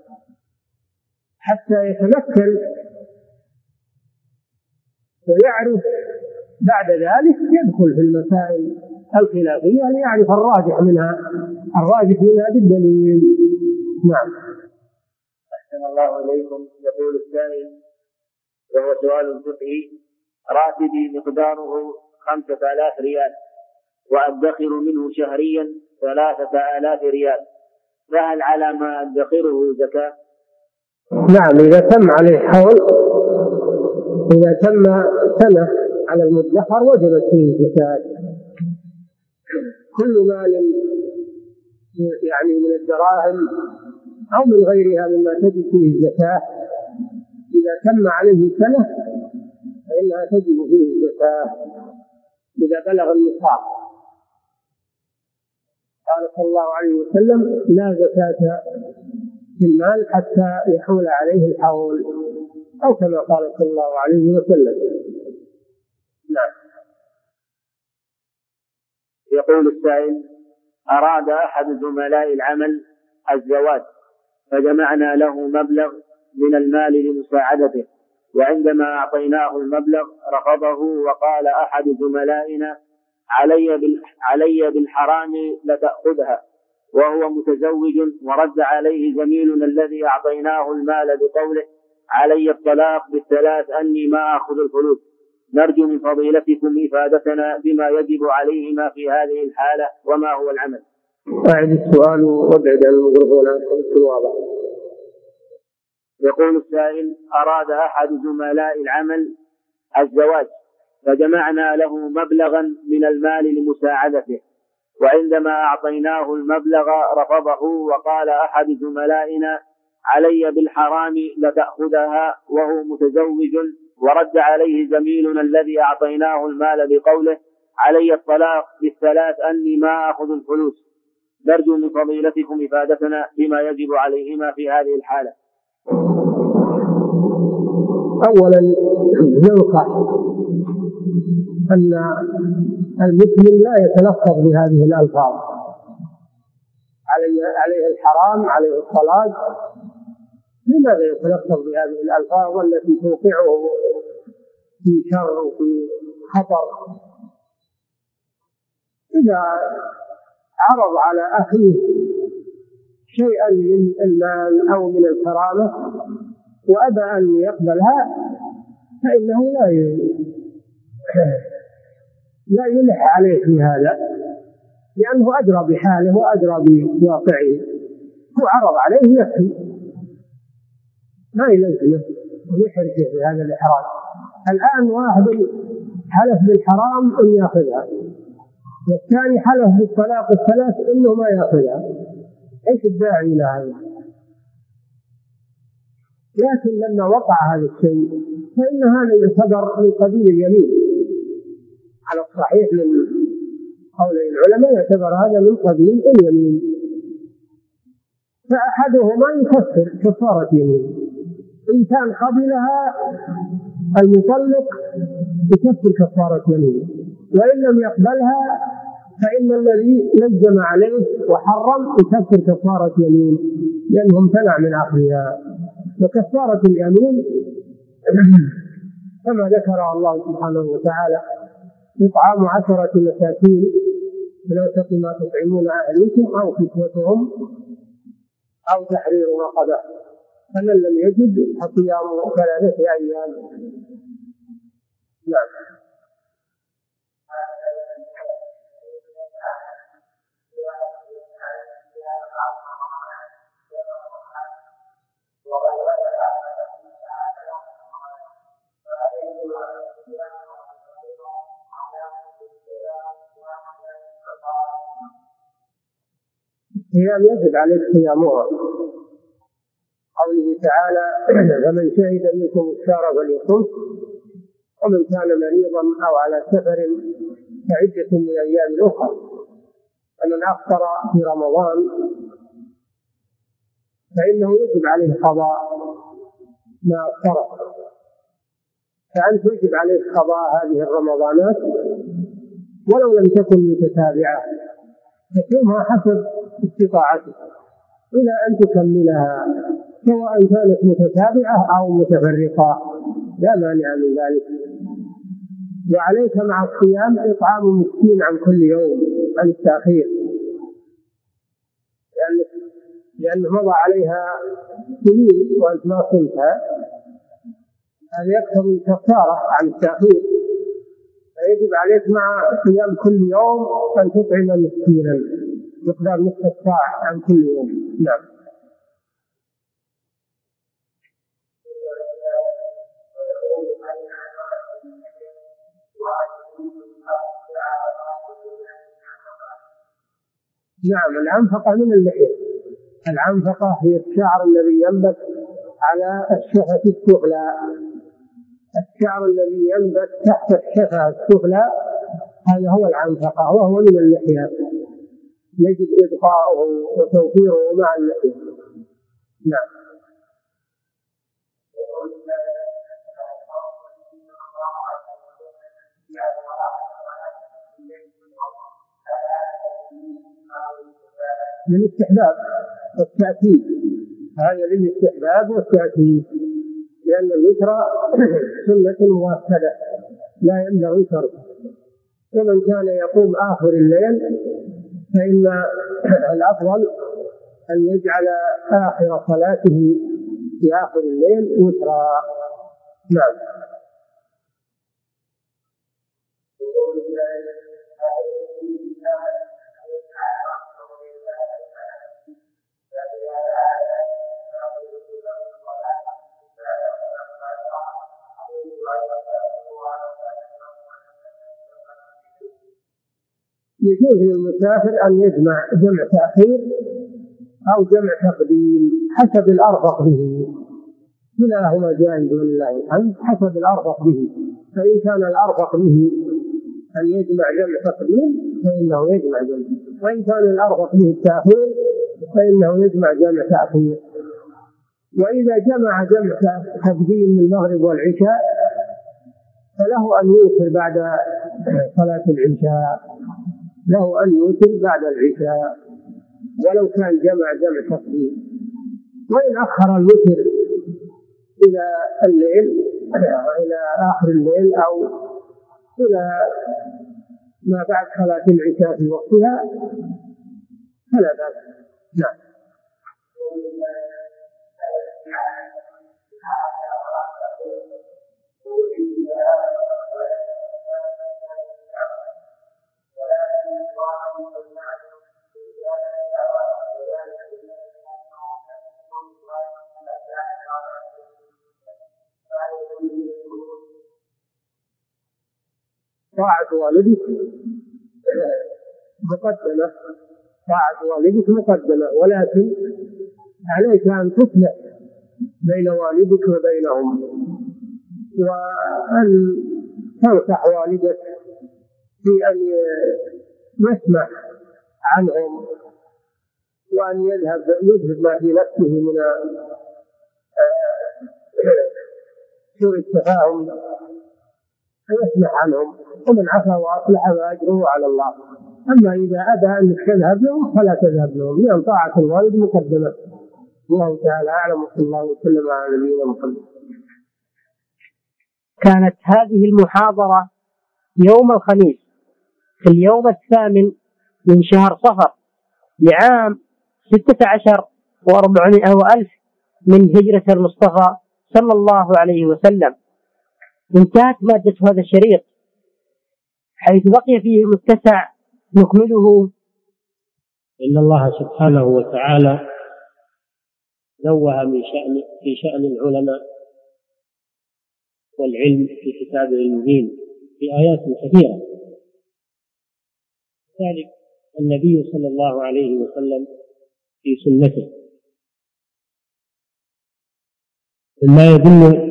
حتى يتمكن ويعرف، بعد ذلك يدخل في المسائل الخلافية ليعرف الراجح منها بالدليل. نعم. أحسن الله إليكم. يقول السائل وهو سؤال فقهي: راتبي مقداره 5000 ريال وأدخر منه شهريا 3000 ريال، فهل على ما أدخره زكاة؟ نعم، إذا تم عليه حول، إذا تم سنة على المدخر وجبت فيه زكاة. كل مال يعني من الدراهم أو من غيرها مما تجب فيه الزكاة إذا تم عليه سنة فإنها تجب فيه الزكاة إذا بلغ النصاب. قال صلى الله عليه وسلم: لا زكاة في المال حتى يحول عليه الحول، أو كما قال صلى الله عليه وسلم. نعم. يقول السائل: أراد أحد زملاء العمل الزواج فجمعنا له مبلغ من المال لمساعدته، وعندما أعطيناه المبلغ رفضه وقال أحد زملائنا: علي بالحرام لتأخذها، وهو متزوج، ورد عليه زميلنا الذي أعطيناه المال بقوله: علي الطلاق بالثلاث أني ما أخذ الفلوس. نرجو من فضيلتكم إفادتنا بما يجب عليهما في هذه الحالة، وما هو العمل؟ أعد السؤال وابعد عن الميكروفون عشان يكون واضح. يقول السائل: أراد أحد زملاء العمل الزواج فجمعنا له مبلغا من المال لمساعدته، وعندما أعطيناه المبلغ رفضه وقال أحد زملائنا: علي بالحرام لتأخذها، وهو متزوج، ورد عليه زميلنا الذي أعطيناه المال بقوله: علي الطلاق بالثلاث أني ما أخذ الفلوس. نرجو من فضيلتكم إفادتنا بما يجب عليهما في هذه الحالة. أولا ينصح أن المسلم لا يتلفظ بهذه الألفاظ: عليه الحرام، عليه الطلاق. لماذا يتلفظ بهذه الألفاظ التي توقعه في شر وفي خطر؟ إذا عرض على أخيه شيئا من المال أو من الكرامة وأبى أن يقبلها فإنه لا يلح عليه في هذا، لأنه أدرى بحاله وأدرى بواقعه. هو عرض عليه يكفي، ما يلزمه ويحرجه بهذا الإحراج. الآن واحد حلف بالحرام أن يأخذها، والثاني حلف بالطلاق الثلاث إنه ما يأخذها، إيش الداعي إلى هذا؟ لكن لما وقع هذا الشيء فإن هذا يعتبر من قبيل اليمين على الصحيح من قول العلماء، يعتبر هذا من قبيل اليمين، فأحدهما يكفر كفارة يمين. إن كان قبلها المطلق يكفر كفارة يمين، وإن لم يقبلها فإن الذي لزم عليه وحرم يكفر كفارة يمين، لأنه امتنع من أخذها. وكفارة اليمين كما ذكر الله سبحانه وتعالى: إطعام 10 مساكين من أوسط ما تطعمون أهليكم أو كسوتهم أو تحرير رقبة، فمن لم يجد فصيام 3 أيام. نعم. الصيام يجب عليك صيامها، قوله تعالى: فمن شهد منكم الشهر فليصم، ومن كان مريضا أو على سفر فعدة من أيام أخرى. فمن أفطر في رمضان فإنه يجب عليه قضاء ما أفطره، فأنت يجب عليك قضاء هذه الرمضانات ولو لم تكن متتابعة، تقومها حسب استطاعتك إلى أن تكملها، سواء كانت متتابعة أو متفرقة، لا مانع من ذلك. وعليك مع الصيام إطعام مسكين عن كل يوم عن التأخير، لأنه مضى عليها سنين وأنت ما صمتها، هذا يقتضي كفارة عن التأخير، فيجب عليك مع صيام كل يوم أن تطعم مسكينا مقدار نصف الصاع عن كل يوم. نعم. نعم، العنفقة من اللحية. العنفقة هي الشعر الذي ينبت على الشفة السفلى، الشعر الذي ينبت تحت الشفة السفلى هذا هو العنفقة، وهو من اللحية، يجب إبقاؤه وتوفيره مع اللحية. نعم. للاستحباب والتأكيد، هذا للاستحباب والتأكيد، لأن الوتر سنة مؤكدة لا ينبغي تركه. ومن كان يقوم آخر الليل فإن الأفضل أن يجعل آخر صلاته في آخر الليل وترا. نعم. يجوز للمسافر أن يجمع جمع تأخير أو جمع تقديم حسب الأرفق به، كلاهما جائز ولله الحمد حسب الأرفق به. فإن كان الأرفق به أن يجمع جمع تقديم فإنه يجمع جمع، وإن كان الأرفق به التأخير فإنه يجمع جمع تأخير. وإذا جمع جمع تقديم من المغرب والعشاء فله أن يوتر بعد صلاة العشاء، له أن يوتر بعد العشاء ولو كان جمع تقديم. وإن أخر الوتر إلى الليل إلى آخر الليل أو إلى ما بعد صلاة العشاء في وقتها فلا بأس. نعم. طاعة والدك مقدمة، طاعة والدك مقدمة، ولكن عليك أن تصلح بين والدك وبينهم، وأن تنصح والدك في أن يسمح عنهم، وأن يذهب ما في نفسه من سوء التفاهم فيسمح عنهم، ومن عفا وأصلح فأجره على الله. أما إذا أبى أنك تذهب لهم فلا تذهب لهم، لأن طاعة الوالد مقدمة. الله تعالى أعلم، وصلى الله وسلم على نبينا محمد. كانت هذه المحاضرة يوم الخميس في اليوم 8 من شهر صفر لعام 16,400 من هجرة المصطفى صلى الله عليه وسلم. انتهت مادة هذا الشريط، حيث بقي فيه متسع نكمله. إن الله سبحانه وتعالى نوه في شأن العلماء والعلم في كتابه المبين في آيات كثيرة. ذلك النبي صلى الله عليه وسلم في سنته مما يدل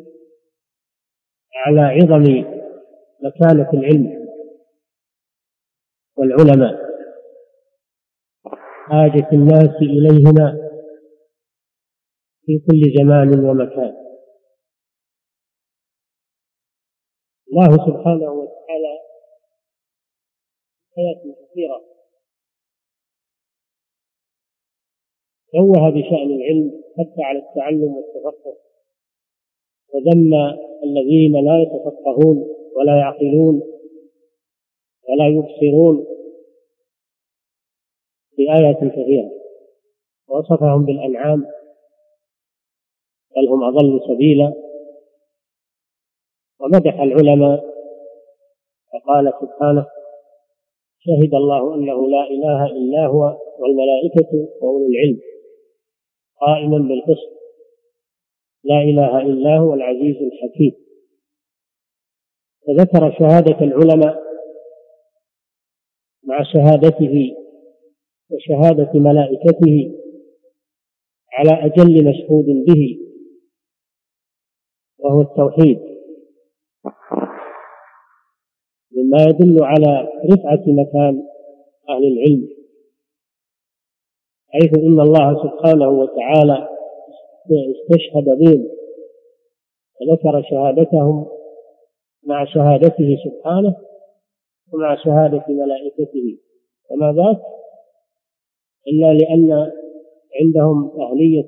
على عظم مكانة العلم والعلماء، حاجة الناس إليهما في كل زمان ومكان. الله سبحانه وتعالى آيات كثيرة نوه بشأن العلم حتى على التعلم والتفقه، وذم الذين لا يتفقهون ولا يعقلون ولا يبصرون بآيات كثيرة، ووصفهم بالأنعام بل هم أضل سبيلا، ومدح العلماء فقال سبحانه: شهد الله أنه لا إله إلا هو والملائكة وأولو العلم قائما بالقسط لا إله إلا هو العزيز الحكيم. فذكر شهادة العلماء مع شهادته وشهادة ملائكته على أجل مشهود به، وهو التوحيد، مما يدل على رفعة مكان أهل العلم، حيث إن الله سبحانه وتعالى استشهد بهم وذكر شهادتهم مع شهادته سبحانه ومع شهادة ملائكته، وما ذاك إلا لأن عندهم أهلية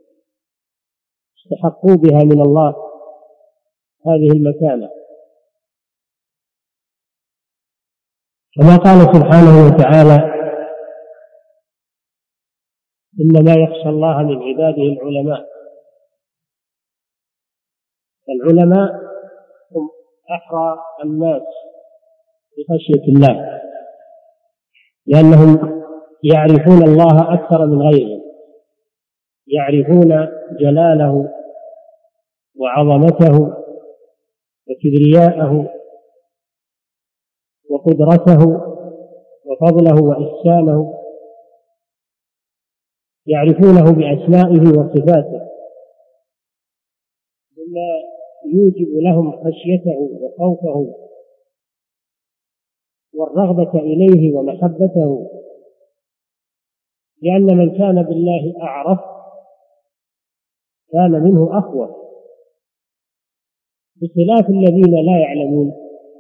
استحقوا بها من الله هذه المكانة، كما قال سبحانه وتعالى: إنما يخشى الله من عباده العلماء. العلماء هم أحرى الناس بخشية الله، لأنهم يعرفون الله أكثر من غيرهم، يعرفون جلاله وعظمته وكبرياءه وقدرته وفضله وإحسانه، يعرفونه بأسمائه وصفاته، مما يوجب لهم خشيته وخوفه والرغبة إليه ومحبته، لأن من كان بالله أعرف كان منه أخوف، بخلاف الذين لا يعلمون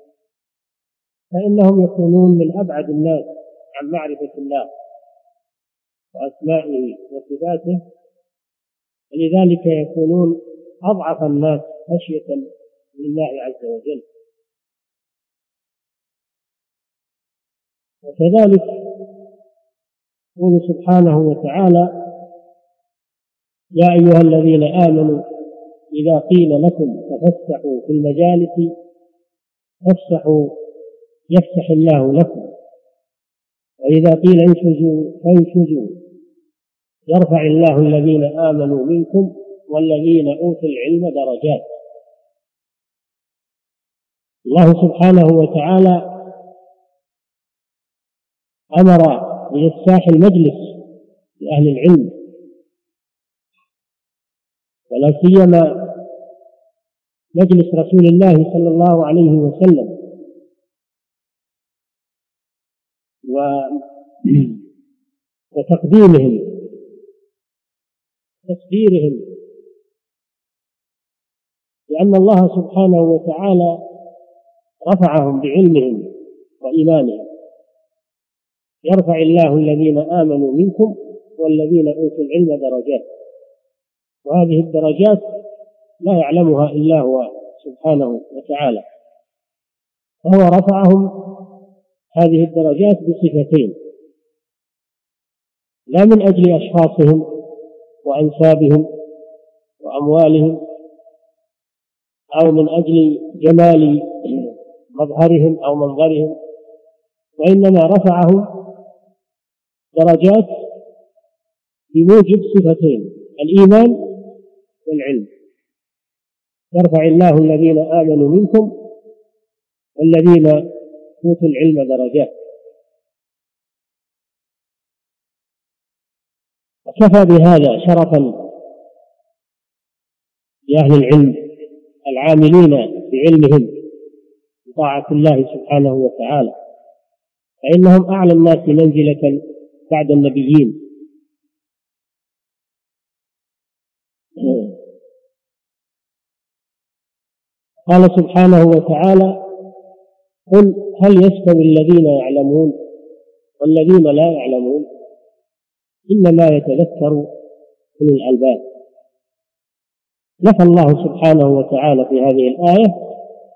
فإنهم يكونون من أبعد الناس عن معرفة الله وأسمائه وصفاته، ولذلك يكونون أضعف الناس خشية لله عز وجل. وكذلك يقول سبحانه وتعالى: يا أيها الذين آمنوا إذا قيل لكم تفسحوا في المجالس فافسحوا يفسح الله لكم، وإذا قيل انشزوا فانشزوا يرفع الله الذين آمنوا منكم والذين أوتوا العلم درجات. الله سبحانه وتعالى أمر بإفساح المجلس لأهل العلم، ولا سيما مجلس رسول الله صلى الله عليه وسلم، وتقديمهم وتصديرهم، لأن الله سبحانه وتعالى رفعهم بعلمهم وإيمانهم. يرفع الله الذين آمنوا منكم والذين أوتوا العلم درجات، وهذه الدرجات لا يعلمها إلا هو سبحانه وتعالى، فهو رفعهم هذه الدرجات بصفتين: لا من أجل أشخاصهم وأنسابهم وأموالهم أو من أجل جمال مظهرهم أو منظرهم، وإنما رفعهم درجات بموجب صفتين: الإيمان والعلم. يرفع الله الذين آمنوا منكم والذين أوتوا العلم درجات. وكفى بهذا شرفا لأهل العلم العاملين بعلمهم بطاعة الله سبحانه وتعالى، فإنهم أعلى الناس منزلة بعد النبيين. قال سبحانه وتعالى: قل هل يستوي الذين يعلمون والذين لا يعلمون إنما يتذكر أولو الألباب. نفى الله سبحانه وتعالى في هذه الآية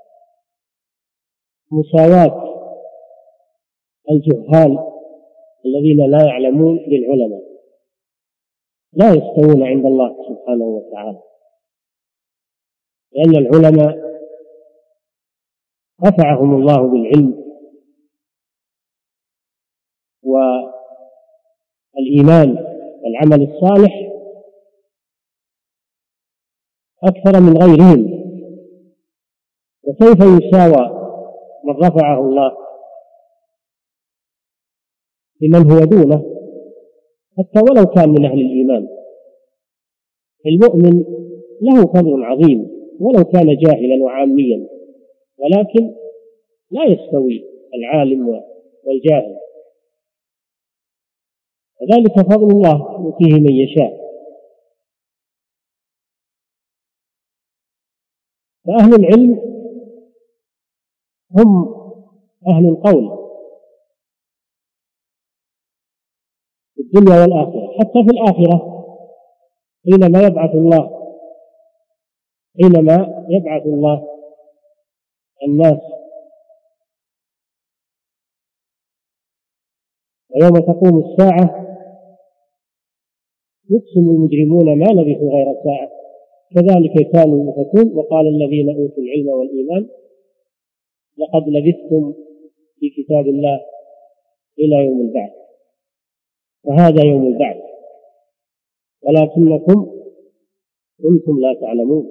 مساواة الجهال الذين لا يعلمون للعلماء، لا يستوون عند الله سبحانه وتعالى، لأن العلماء رفعهم الله بالعلم والإيمان والعمل الصالح أكثر من غيرهم. وكيف يساوى من رفعه الله بمن هو دونه حتى ولو كان من أهل الإيمان؟ المؤمن له فضل عظيم ولو كان جاهلا وعاميا، ولكن لا يستوي العالم والجاهل، وذلك فضل الله يؤتيه من يشاء. فأهل العلم هم أهل القول في الدنيا والآخرة، حتى في الآخرة حينما يبعث الله الناس ويوم تقوم الساعة يقسم المجرمون ما لبثوا غير ساعة كذلك كانوا يؤفكون. وقال الذين أوتوا العلم والإيمان لقد لبثتم في كتاب الله إلى يوم البعث، وهذا يوم البعث ولكنكم كنتم لا تعلمون.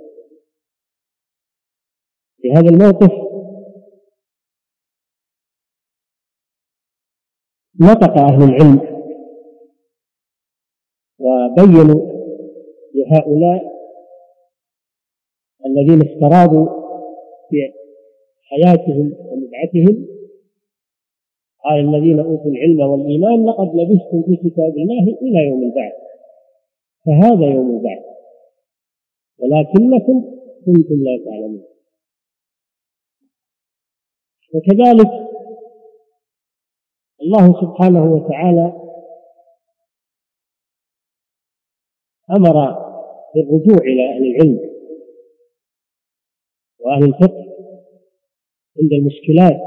في هذا الموقف نطق أهل العلم وبينوا لهؤلاء الذين استرابوا في حياتهم ومتعتهم، قال الذين أوتوا العلم والإيمان لقد لبثتم في كتاب الله إلى يوم البعث، فهذا يوم البعث ولكنكم كنتم لا تعلمون. وكذلك الله سبحانه وتعالى أمر بالرجوع إلى أهل العلم وأهل الفقه عند المشكلات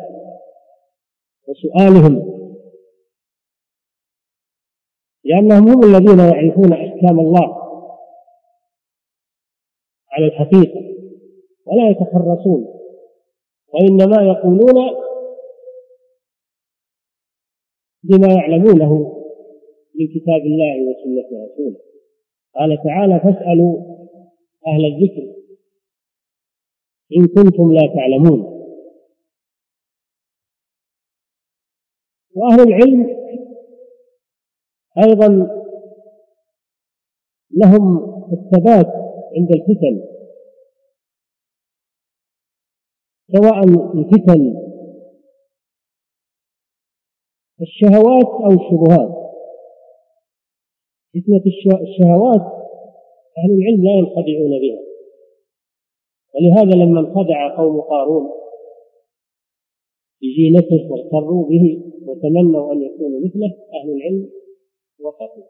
وسؤالهم، لأنهم هم الذين يعرفون أحكام الله على الحقيقة ولا يتخرصون، وإنما يقولون بما يعلمونه من كتاب الله وسنة رسوله. قال تعالى: فاسألوا أهل الذكر إن كنتم لا تعلمون. وأهل العلم أيضا لهم الثبات عند الفتن، سواء الفتن الشهوات أو الشبهات. فتنة الشهوات أهل العلم لا ينخدعون بها، ولهذا لما انخدع قوم قارون بزينته واغتروا به وتمنوا أن يكونوا مثله، أهل العلم وقفوا.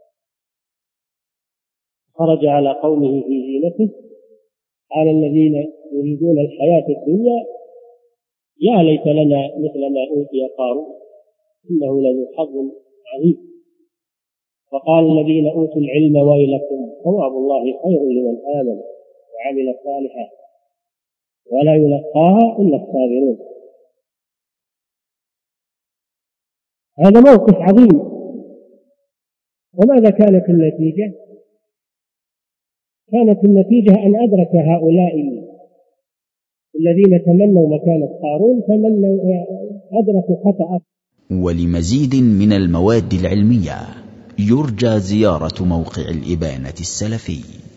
خرج على قومه في زينته قال الذين يريدون الحياة الدنيا يا ليت لنا مثل ما أوتي قارون إنه لذو حظ عظيم. وقال الذين أوتوا العلم ويلكم ثواب الله خير لمن آمن وعمل صالحا ولا يلقاها إلا الصابرون. هذا موقف عظيم. وماذا كانت النتيجة؟ كانت النتيجة أن أدرك هؤلاء الذين تمنوا مكانة قارون أدركوا خطأ. ولمزيد من المواد العلمية يرجى زيارة موقع الإبانة السلفي.